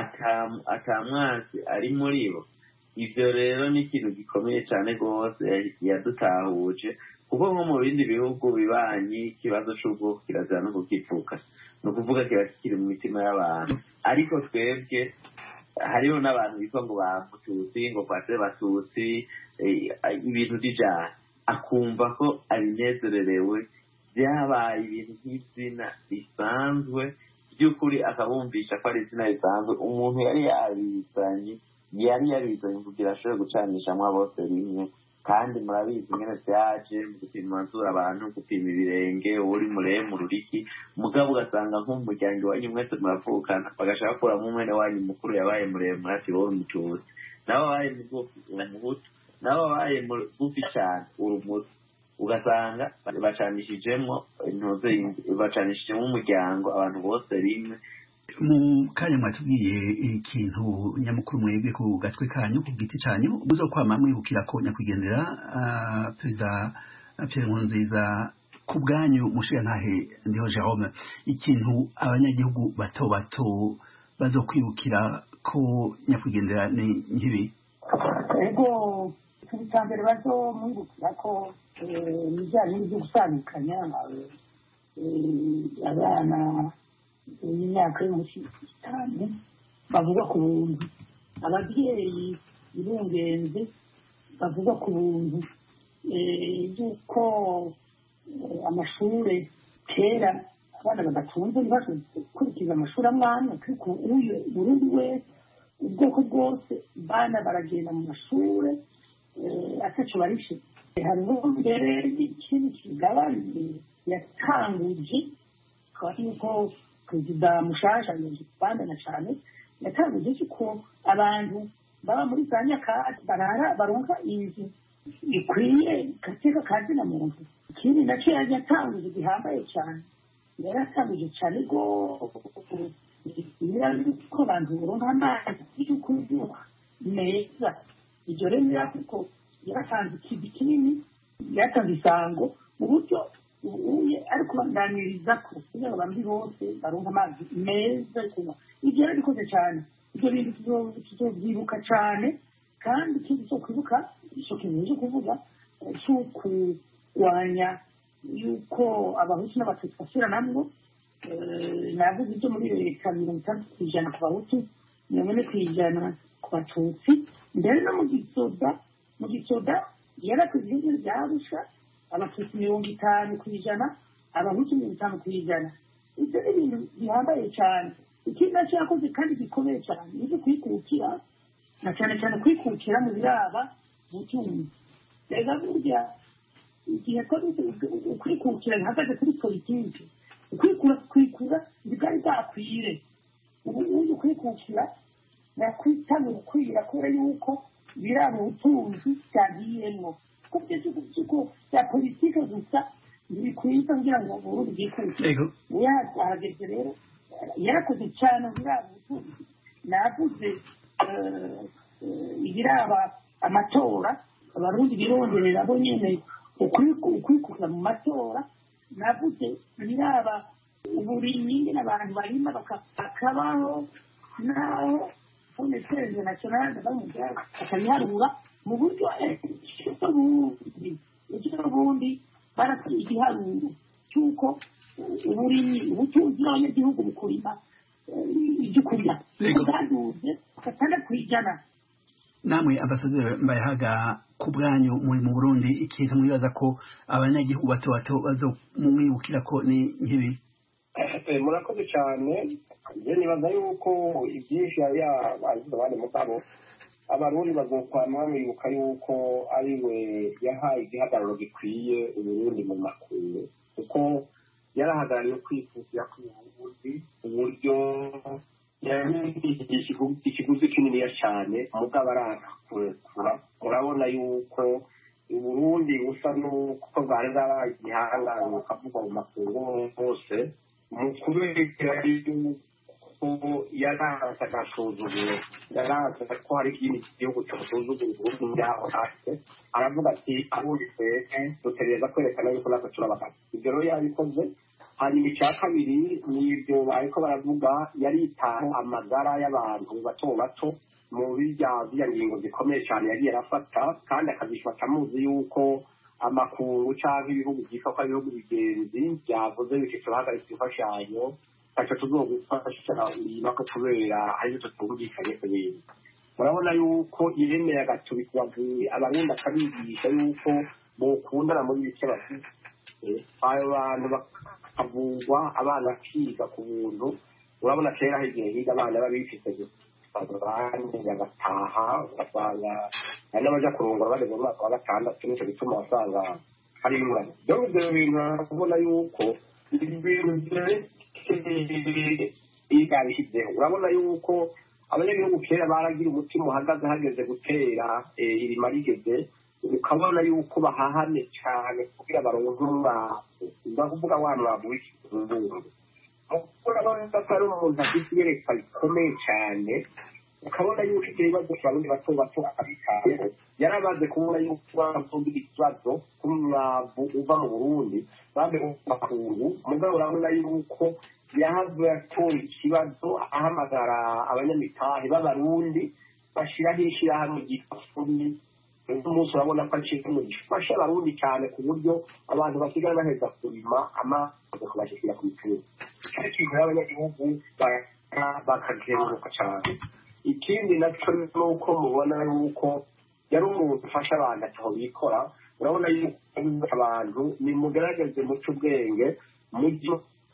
atamwasi ari muri bo. Ivyo rero ni ikintu gikomeye cyane rwose yadutahuje, kuko nko mu bindi bihugu bibanyi ikibazo c'ubwoko kirazira no kukivuga, ni ukuvuga kiba kikiri mu mitima y'abantu. Ariko twebwe hariho n'abantu bitwa ngo bamututsi, ngo kwase batutsi, ibintu vy'ijana, akumva ko abinezererewe, vyabaye ibintu nk'izina risanzwe by'ukuri, akabumvisha ko ari izina risanzwe. Umuntu yari yarizanye kugira ashobore gucanishamwo bose rimwe, kandi murabizi ingene vyaje mu gupima amazuru abantu, gupima ibirenge, uri muremure uriki, mugabo ugasanga nk'umuryango wanyu mwese muravukana, bagashaka kuramwo umwene wanyu mukuru yabaye muremure ati wowe umututsi, nawe wabaye mugufi umuhutu, nawe wabaye mugufi cane uri umutu, ugasanga bacanishijemwo umuryango abantu bose rimwe. Mu kanya mwatubwiye ikintu nyamukuru mwebwe ku gatwe kanyu ku giti canyu muzokwama mwibukira ko nyakwigendera perezida Pierre Nkurunziza. Ku bwanyu mushirantahe ndiho Jerome, ikintu abanyagihugu bato bato bazokwibukira ko nyakwigendera ni nkibi? Ego ikintu cya mbere bazomwibukira ko ibijyanye n'ibyo gusabikanya abana y'imyaka yo munsi y'itanu bavuga ku buntu, ababyeyi birungenze bavuga ku buntu, yuko amashuri kera abana badatunze ntibashobore gukurikiza amashuri amwana, ariko Burundi wese ubwoko bwose bana baragenda mu mashuri ataco barishe. Hariho mbere ikintu kigabanye yatanguje akaba yuko perezida mushasha yabandanya cyane, yatanguje ko abantu baba muri za nyakatsi baronka inzu ikwiye gateka kazina muntu. Ikindi nacyo yatanguje gihambaye cyane, yaratanguje cyane rwose ko abantu baronka amazi yo kunywa meza. Ibyo rero kuko yaratanze ikintu kinini, yatanze isango mu buryo ariko baganiriza ko kugira ngo abandi bose baronka amazi meza yo kunywa. Ibyo yarabikoze cyane, ibyo bintu tuzobyibuka cyane. Kandi ikindi cyo kwibuka icyo kintu cyo kuvuga cy'ukurwanya yuko abahutu n'abatutsi basubiranamwo. Navuze ibyo muri leta 50% ku bahutu, 40% ku batutsi. Mbere no mu gisoda yarakoze ibintu byarusha abatutsi 50%, abahutu 50%. Ibyo ni ibintu bihambaye cyane. Ikindi nacyo yakoze kandi gikomeye cyane ni kwikukira, na cyane cyane kwikukira mu biraba butunzi. Rega burya igihe ko kwikukira bihagaze kuri politiki, kwikura bigari bwakwire. Ubu kwikukira nakwitanga ukwira kubera yuko biraba ubutunzi byagiyemo. Kuko by'uko bya politiki gusa ntibikwiza kugira ngo Burundi bwikukire. Yahageze rero yarakoze cyane biraba ubutunzi. Navuze ibiraba amatora, abarundi bironderera bo nyene ukwikukira mu matora. Navuze biraba uburimyi n'abantu barima bakabaho naho unesenze nationale bamujyana akabiharura mu buryo ubundi barafite igiharuro cy'uko uburimyi ubutunzi n'abanyagihugu mu kurima ibyo kurya bwaduze 6%. Namwe Ambasaderi Mbayahaga, ku bwanyu muri mu Burundi ikintu mwibaza ko abanyagihugu bato bato bazomwibukira ko ni nk'ibi? Murakoze cyane. Je nibaza yuko ibyinshi yabagize abandi mugabo abarundi bazokwama bibuka yuko ari we yahaye igihagararo gikwiye Uburundi mu makungu, kuko yarahagarariye kwifuzira kw'ubuvuzi uburyo ikiguzi kininiya cyane mugabo arakurekura. Murabona yuko Uburundi busa n'uko bwari bwabaye igihangano bukavugwa mu makungu hose, mu kubera yuko yaraza agasuzuguro, yaraza ko hari ikindi gihugu cyosuzugura Uburundi byaho hasi, aravuga ati abundi twese dutegereza kwerekana yuko natwe turabagana. Ibyo rero yabikoze. Hanyuma icya kabiri n'ibyo bariko baravuga, yaritaho amagara y'abantu bato bato mu birya ngingo zikomeye cyane yagiye arafata, kandi akazifata muzi yuko amakuru cyangwa ibihugu byitwa ko ibihugu bigenzi byavuze bifite bahagaritse imfashanyo ntacyo tuzogufasha nako kubera aribyo tutungikanye ku bintu. Murabona yuko iremeye agatubikwa abarundi akabigisha yuko bokundana muri bike bafite abo bantu bakavugwa, abana bakiga ku buntu. Urabona kera igihe higa abana babifite abandi bagataha, ugasanga hari n'abaja kurongora bageze mu mwaka wa 6. Nicyo gituma wasanga hari ingorane. Rero ibyo bintu urabona yuko ibintu igabishyizeho. Urabona yuko abanyagihugu kera baragira umutima uhagaze hageze gutera irima rigeze, ukabona yuko bahahane cyane kugira baronke umwavu. Ndakuvuga wa mwavu w'ikizungu. Urabona ko ari umuntu afite iyerekwa rikomeye cyane, ukabona yuko icyo bibazo abarundi bato bato abitayeho. Yarabaze kubona yuko bavuga ikibazo k'umwavu uva mu Burundi bambe mu makungu, mugabo urabona yuko yahavuye atora ikibazo ahamagara abanyamitahe b'abarundi bashiraho ishyirahamwe ryitwa FUMI, umunsi urabona ko ari ikintu gifasha abarundi cyane ku buryo abantu basigaye baheza kurima amazi kubashyikira ku mitumba icyo kintu y'abanyagihugu bakagenguruka cyane. Ikindi nacyo ni uko mubona yuko yari umuntu ufasha abantu ataho bikora. Urabona yuko abantu nimugerageze muce ubwenge mujye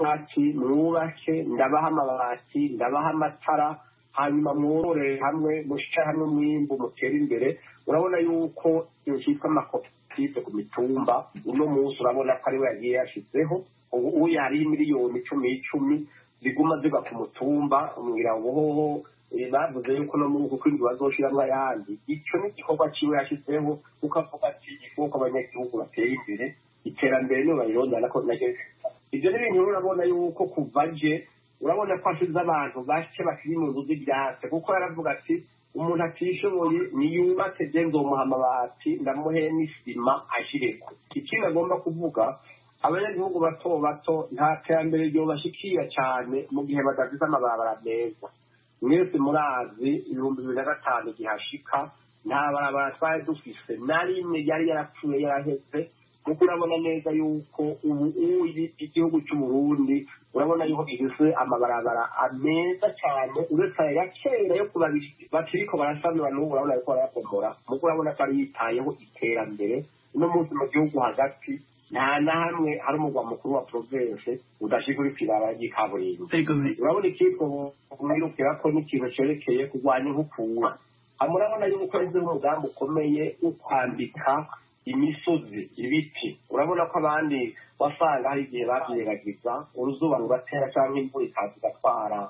mwubake, ndabaha amabati, ndabaha amatara, hanyuma mworore hamwe mushyire hamwe umwimbu mutere imbere. Urabona yuko iyo cyitwa amakoperative ku mitumba uno munsi urabona ko ariwe yagiye yashyizeho. Ubu yari miliyoni 10 ziguma ziva ku mutumba umwira ngo hoho bavuze yuko no muri uku kwindwi bazoshiramwo ayandi. Icyo ni igikorwa ciwe yashyizeho kuko avuga ati igikorwa abanyagihugu bateye imbere iterambere niyo bayirondana ko nacyo. Ibyo ni ibintu urabona yuko kuva je urabona ko ashize abantu bake bakiri mu nzu z'ibyatsi kuko yaravuga ati umuntu atishoboye niyubatse je nzomuha amabati ndamuhe n'isima ashireko. Ikindi agomba kuvuga abanyagihugu bato bato nta terambere ryobashikira cyane mu gihe badafite amabarabara meza. Mwese murazi 2005 gihashika nta barabara twari dufise na rimwe yari yarapfuye yaraheze. Kuko urabona neza yuko ubu igihugu cy'u Burundi urabona yuko gifise amabarabara meza cyane uretse aya kera yo kubabishira bakiriko barasanura n'ubu urabona yuko barayapomora. Muko urabona ko ari yitayeho iterambere uno munsi mu gihugu hagati nta na hamwe hari umugwa mukuru wa province udashigura ikirara ry'ikaburimbo. Urabona ikitwa kumwirukira ko n'ikintu cerekeye kurwanya inkukura. Amurabona yuko arizo umugambi ukomeye ukwambika imisozi ibiti. Urabona ko abandi wasanga hari igihe bavyeragiza uruzuba rugatera cyangwa imvura ikaza igatwara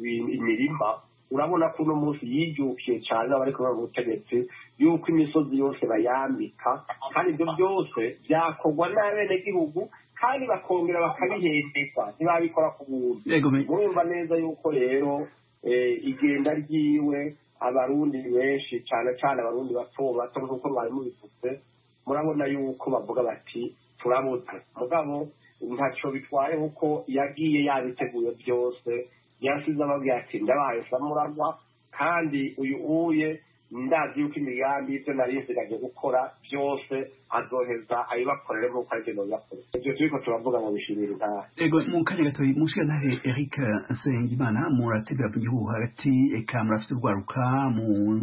imirima. Urabona ko uno munsi yijukiye cyane abariko mu butegetsi yuko imisozi yose bayambika, kandi ibyo byose byakorwa n'abenegihugu kandi bakongera bakabihembekwa ntibabikora ku buntu. Murumva neza yuko rero igenda ryiwe abarundi benshi cyane cyane abarundi bato bato nk'uko mwari mubivuze murabona yuko bavuga bati turabuze. Mugabo ntacyo bitwaye kuko yagiye yabiteguye byose yasize ababwira ati ndabaye samuragwa kandi uyu uye ndazi yuko imigambi ibyo nari nsigaje gukora byose azoheza ayibakorere nk'uko ari byo yakora. Ibyo turiko turavuga ngo bishimira intahe. Mu kanya gatoyi mushikanahe Eric Nsengimana muratebera mu gihugu hagati eka murafite urwaruka mu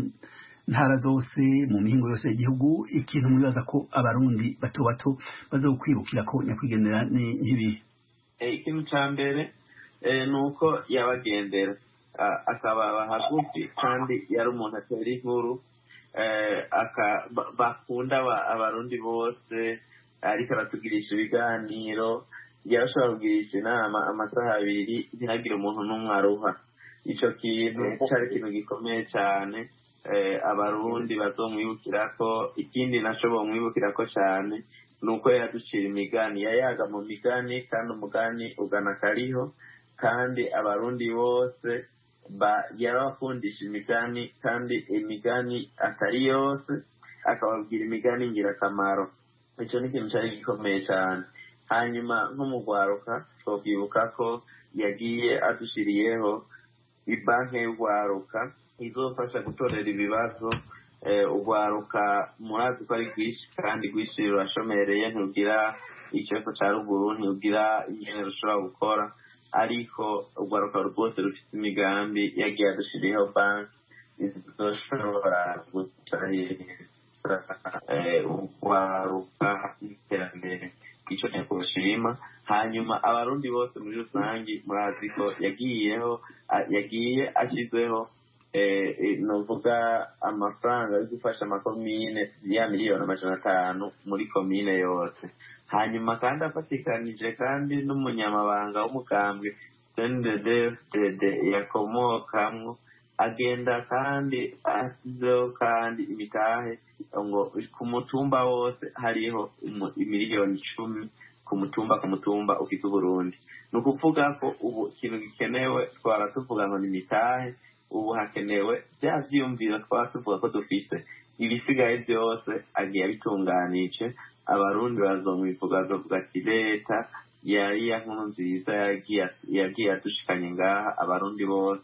ntara zose mu mihingo yose y'igihugu. Ikintu mwibaza ko abarundi bato bato bazokwirukira ko nyakwigendera ni nk'ibihe? Ikintu ca mbere nuko yabagendera akababa hagufi kandi yari umuntu atera inkuru bakunda abarundi bose ariko aratugirisha ibiganiro. Yarashobora kugirisha inama amasaha 2 ntihagire umuntu n'umwe aruha. Ico kintu cyari ikintu gikomeye cyane abarundi bazomwibukirako. Ikindi naco bomwibukirako cyane nuko yaducira imigani, yayaga mu migani kandi umugani ugana kariho, kandi abarundi bose yarabakundisha imigani kandi imigani atari yose akababwira imigani ngirakamaro. Icyo ni ikintu cyari gikomeye cyane. Hanyuma nko mu rwaruka twokwibuka ko yagiye adushiriyeho ibanki y'urwaruka izofasha gutorera ibibazo urwaruka. Murazi ko ari rwinshi kandi rwinshi rurashomereye, ntugira ikibazo cya ruguru, ntugira ingene rushobora gukora, ariko urwaruka rwose rufite imigambi yagiye adushiriyeho banki izoshobora urwaruka iterambere. Icyo ni kushima. Hanyuma abarundi bose muri rusange murazi ko yagiye ashyizeho novuga amafaranga yo gufasha amakomine ya 1,500,000 muri komine yose. Hanyuma kandi afatikanije kandi n'umunyamabanga w'umugambwe CNDD-FDD yakomokamwo agenda kandi asizeho kandi imitahe ngo ku mutumba wose hariho 10,000,000 ku mutumba ufite Burundi. Ni ukuvuga ko ubu ikintu gikenewe twara tuvuga ngo ni imitahe, ubu hakenewe bya vyiyumviro twara tuvuga ko dufite. Ibisigaye byose agiye abitunganije. Abarundi bazomwivuga bavuga ati leta yari ya Nkurunziza yagiye adushikanye ngaha. Abarundi bose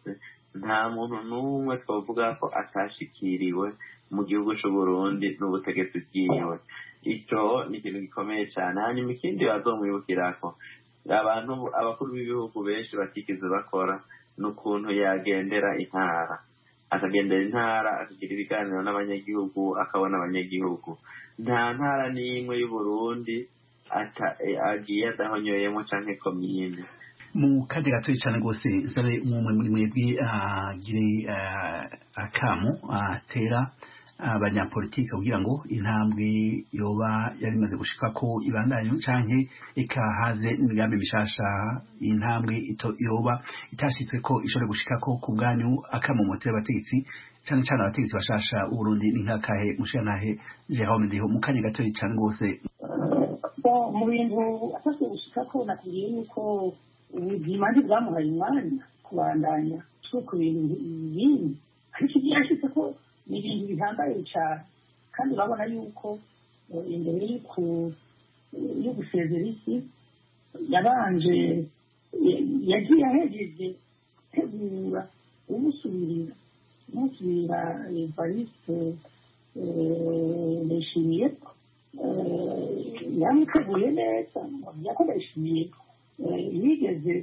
nta muntu n'umwe twavuga ko atashikiriwe mu gihugu c'Uburundi n'ubutegetsi bwiwe. Ico ni ikintu gikomeye cyane. Hanyuma ikindi bazomwibukirako abakuru b'ibihugu benshi batigeze bakora n'ukuntu yagendera intara, akagendera intara akagira ibiganiro n'abanyagihugu, akabona abanyagihugu. Nta ntara n'imwe y'Uburundi agiye adahonyoyemo canke komine. Mu kanya gatoya cyane rwose nsabe umwe muri mwebwe agire akamu atera abanyapolitiki kugira ngo intambwe yoba yari imaze gushika ko ibandanye canke ikahaze imigambi mishasha, intambwe yoba itashitswe ko ishobora gushika ko ku bwanyu akamu motera abategetsi cyane cyane abategetsi bashasha Burundi ni nkakahe mushantahe Jerome Ndiho. Mu kanya gatoya cyane rwose mu bintu atashwe gushika ko nakiriye yuko ubuzima bwamuhaye umwanya kubandanya ku bintu bindi, ariko byashitse ko ni ibintu bihambaye cyane, kandi urabona yuko imbere yo gusezera isi yabanje yagiye ahejeje tegura umusubirira Evariste Ndayishimiye, yamuteguye neza yakoresheje yigeze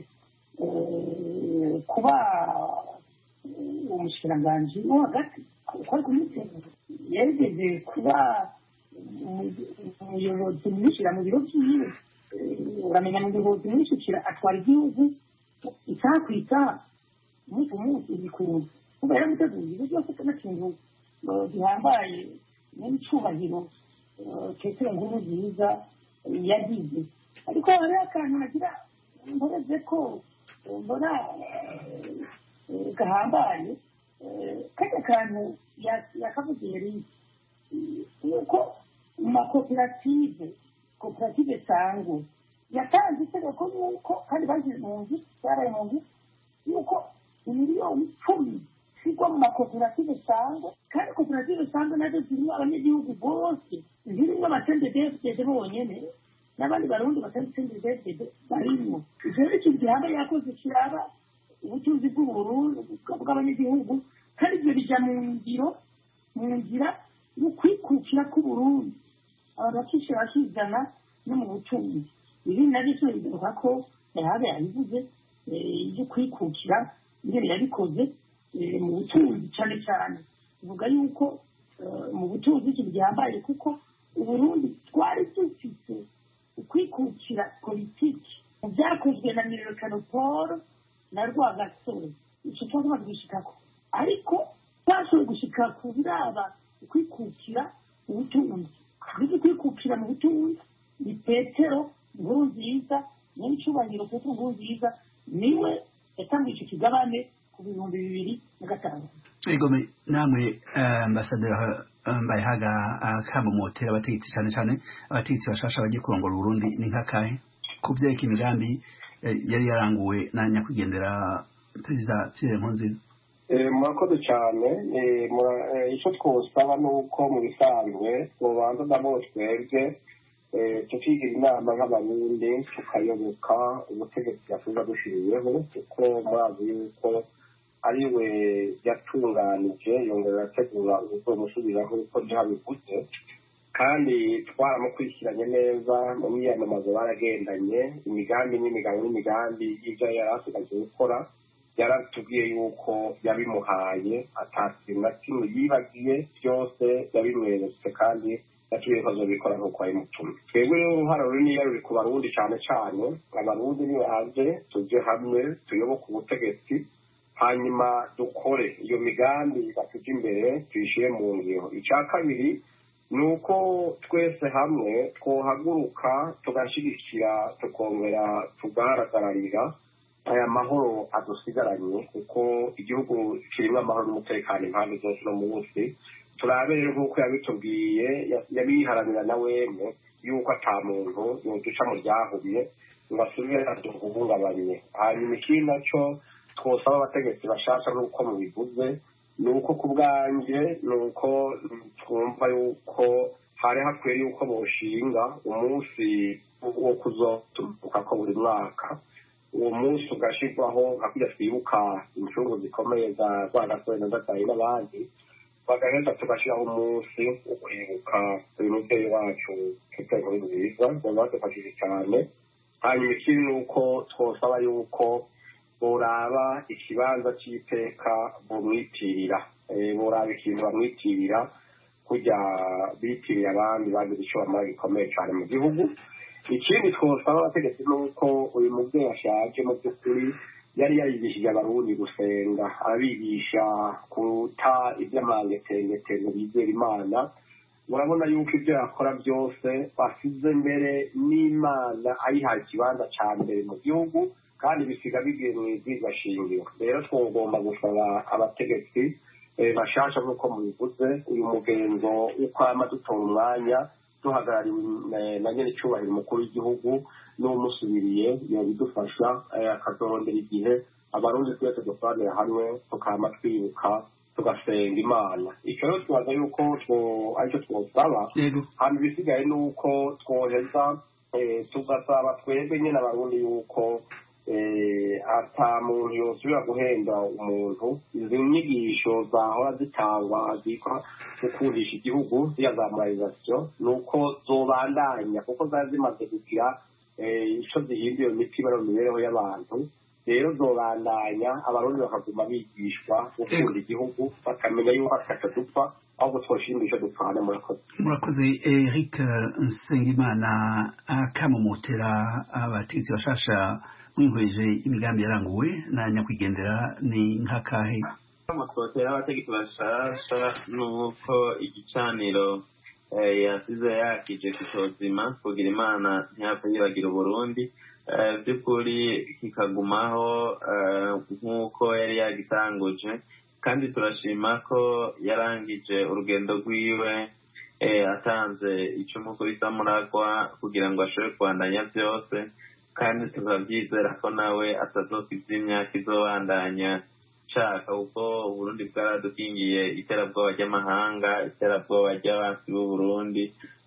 kuba umushikiranganji wo hagati yigeze kuba umuyobozi mwishira mu biro byiwe, uramenya mu buyobozi mwishikira atwara igihugu isaha ku isaha umunsi ku munsi ibikuntu kuba yaramuteguye ibyo byose n'akintu gihambaye n'icubahiro Petero Nkurunziza yagize. Ariko hariho akantu nagira mboreze ko mbona gahambaye, kajya kantu yakavugiye nuko mu makoperative sango yatanze itegeko nuko kandi bagize mu nzu yaraye mu nzu yuko imiliyoni 10 sigwa mu makoperative sango, kandi koperative sango nazo zirimo abanyagihugu bose, zirimo abatendedefdede bonyene n'abandi barundi batendedefdede barimo. Ivyo ni ikintu gihambaye yakoze kiraba ubutunzi bw'Uburundi bw'abanyagihugu, kandi ibyo bija mu nzira yo kwikukira k'Uburundi, abantu bakishizana no mu butunzi. Ibi navyo bigaruka ko yahabe yabivuze yo kwikukira ingene yabikoze mu butunzi cyane cyane. Uvuga yuko mu butunzi ikintu gihambaye kuko Uburundi twari dufite ukwikukira politiki byakozwe na Milton Paul na Rwagasore, icyo twagomba gushikako, ariko twashoboye gushika ku biraba ukwikukira ubutunzi. Kwikukira mu butunzi ni Petero Nkurunziza, n'icubahiro Petero Nkurunziza niwe yatangiye icyo kigabane ku 2005. Egome namwe ambasaderi Mbayahaga akamumotera abategetsi cyane cyane abategetsi bashasha bagiye kurongora Burundi ni nkakahe ku byeka imigambi yari yaranguwe na nyakwigendera Perezida Pierre Nkurunziza? Murakoze cyane. Icyo twosaba ni uko mu bisanzwe tubanza nabo twebwe tukigira inama nk'abarundi tukayoboka ubutegetsi yafuza dushiriyeho, kuko murazi yuko ari we yatunganije yongera ategura ubuzomusubiraho uko ntihabivuze, kandi twaramukurikiranye neza mu myiyamamazo baragendanye imigambi n'imigambi y'ibyo yari asigaje gukora. Yaratubwiye yuko yabimuhaye atakintu na kimwe yibagiye, byose yabimweretse kandi yatubwiye ko azobikora nk'uko yabimutumye. Twebwe rero uruhara runini ruri ku barundi cyane cyane, abarundi nibaze tujye hamwe tuyoboke ubutegetsi, hanyuma dukore iyo migambi batuje imbere tuyishyire mu ngiro. Icya kabiri ni uko twese hamwe twohaguruka tugashyigikira tukongera tugahagararira aya mahoro adusigaranye, kuko igihugu kirimo amahoro n'umutekano impande zose no munsi. Turabere nk'uko yabitubwiye yabiharanira na wemwe yuko ata muntu yoduca mu ryahumye ngo asubire aduhungabanye. Hanyuma ikindi nacyo twosaba abategetsi bashasha nk'uko mubivuze ni uko ku bwanjye ni uko twumva yuko hari hakwiye yuko boshinga umunsi wo kuzoturuka ko buri mwaka uwo munsi ugashyirwaho nka kurya twibuka incungu zikomeye za rwagasore na gatari n'abandi bagaheza tugashyiraho umunsi wo kwibuka uyu mubyeyi wacu Petero Nkurunziza ngo badufashije cyane. hanyuma ikindi ni uko twosaba yuko boraba ikibanza cy'iteka bamwitirira, boraba ikintu bamwitirira kujya bitirira abandi bagize icyo bamara gikomeye cyane mu gihugu. ikindi twosaba abategetsi ni uko uyu mubyeyi ashaje mu by'ukuri yari yarigishije abarundi gusenga, abigisha kuta iby'amangetengetenge bizera Imana. murabona yuko ibyo yakora byose basize mbere n'Imana ayihaye ikibanza cya mbere mu gihugu, kandi bisiga bigiye mu ibyigwa shingiro. rero twagomba gusaba abategetsi bashasha nk'uko mubivuze uyu mugenzo uko ama dutora umwanya duhagarariwe na nyir'icyubahiro umukuru w'igihugu n'umusubiriye yabidufasha akazorondera igihe abarundi twese dukoranira hamwe tukama twibuka tugasenga Imana. icyo rero twaza yuko aricyo twosaba. hanyuma ibisigaye ni uko twoheza tugasaba twebwe nyine abarundi yuko ata muntu yosubira guhenda umuntu. izi nyigisho zahora zitangwa zitwa gukundisha igihugu ziriya za moralizasiyo ni uko zobandanya, kuko zari zimaze kugira icyo zihinduye mu mitima no mu mibereho y'abantu. rero zobandanya abarundi bakaguma bigishwa gukunda igihugu, bakamenya yuko ataka dupfa ahubwo twoshimisha dupfana. murakoze. Eric Nsengimana, akamumotera abategetsi bashasha mwihweje imigambi yaranguwe na nyakwigendera ni nk'akahe? amutotera abategetsi bashasha nuko igicaniro yasize yakije kitozima kugira Imana ntiyapfe yibagira Uburundi by'ukuri kikagumaho nk'uko yari yagitanguje, kandi turashima ko yarangije urugendo rwiwe atanze icumu kuri Samuragwa kugira ngo ashobore kubandanya byose, kandi tukabyizera ko nawe atazokwiza imyaka izobandanya nshaka, kuko Uburundi bwaradukingiye iterabwoba ry'amahanga, iterabwoba ry'abansi b'Uburundi.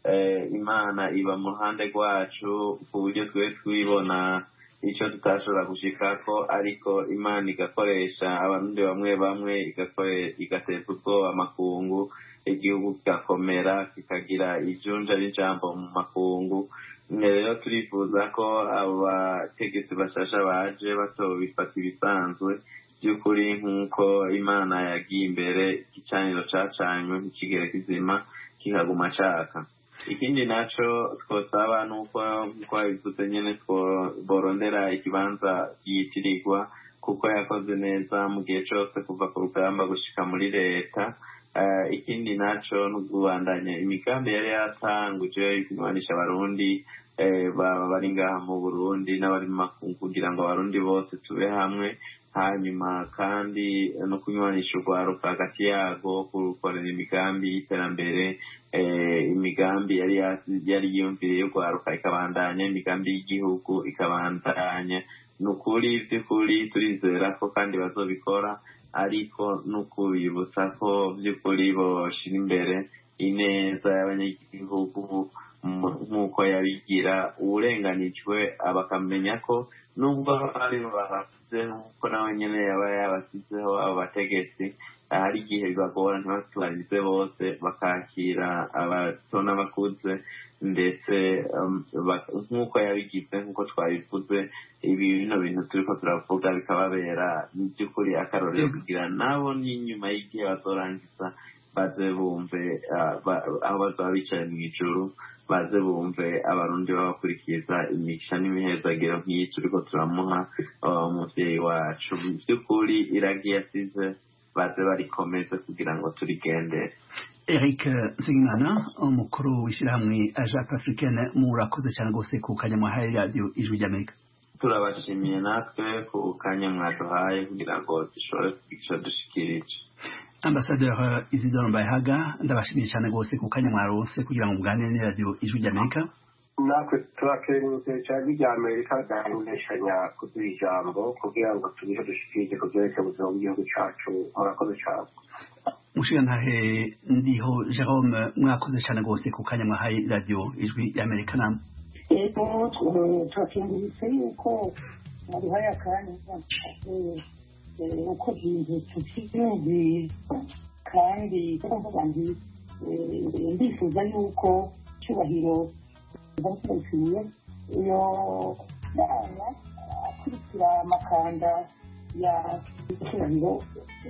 Imana iba mu ruhande rwacu ku buryo twe twibona icyo tutashobora gushikako, ariko Imana igakoresha abarundi bamwe bamwe igateza ubwoba amakungu, igihugu kigakomera kikagira ijunja n'ijambo mu makungu. rero turifuza ko abo bategetsi bashasha baje batobifata ibisanzwe by'ukuri nk'uko Imana yagiye imbere, igicaniro cacanywe ntikigere kizima kikaguma caka. ikindi naco twosaba nuko nkuko bivuze nyene borondera ikibanza yitirirwa, kuko yakoze neza mu gihe cose kuva ku rugamba gushika muri leta. ikindi naco n'ugubandanya imigambi yari yatanguje kunywanisha abarundi bari ngaha mu Burundi n'abari mu makungu kugira ngo abarundi bose tube hamwe, hanyuma kandi no kunywanisha urwaruka hagati yago kurukorera imigambi y'iterambere. imigambi yari yiyumviriye urwaruka ikabandanya, imigambi y'igihugu ikabandanya. nukuri by'ukuri turizera ko kandi bazobikora, ariko n'ukubibutsa ko by'ukuri boshira imbere ineza y'abanyagihugu nk'uko yabigira. uburenganijwe bakamenya ko nubwo bari barasize nk'uko nawe nyine yaba yabasizeho abo bategetsi, hari igihe bibagora ntibatubarize bose, bakakira abato n'abakuze, ndetse nk'uko yabigize nk'uko twabivuze. bino bintu turiko turavuga bikababera mu by'ukuri akarorero kugira nabo n'inyuma y'igihe bazorangiza baze bumve aho bazaba bicaye mu ijuru, baze bumve abarundi babakurikiza imigisha n'imihezagiro nk'iyi turiko turamuha umuvyeyi wacu. mu by'ukuri iragiye asize baze barikomeze kugira ngo turigendere. Eric Nsengimana, umukuru w'ishyirahamwe Ajax Africaine, murakoze cyane rwose ku kanya mwahaye radiyo Ijwi ry'Amerika. turabashimiye natwe ku kanya mwaduhaye kugira ngo dushobore kugica dushikirije. Ambassadeur Isidore Mbayahaga, ndabashimiye cyane rwose ku kanya mwaronse kugira ngo muganire na radiyo Ijwi ry'Amerika. natwe turakengurutse cyane ry'Amerika gahindeshanya kuduha ijambo kugira ngo tugice dushikirije ku byerekeye ubuzima bw'igihugu cacu. murakoze cyane. Mushigantahe Ndiho Jerome, mwakoze cyane rwose ku kanya mwahaye radiyo Ijwi ry'Amerika. namwe turakenguritse yuko hariho akanya uko tubyumviye kandi kuvuga nti ndifuza yuko cyubahiro basubiye iyo nama akurikira amakanda ya cyubahiro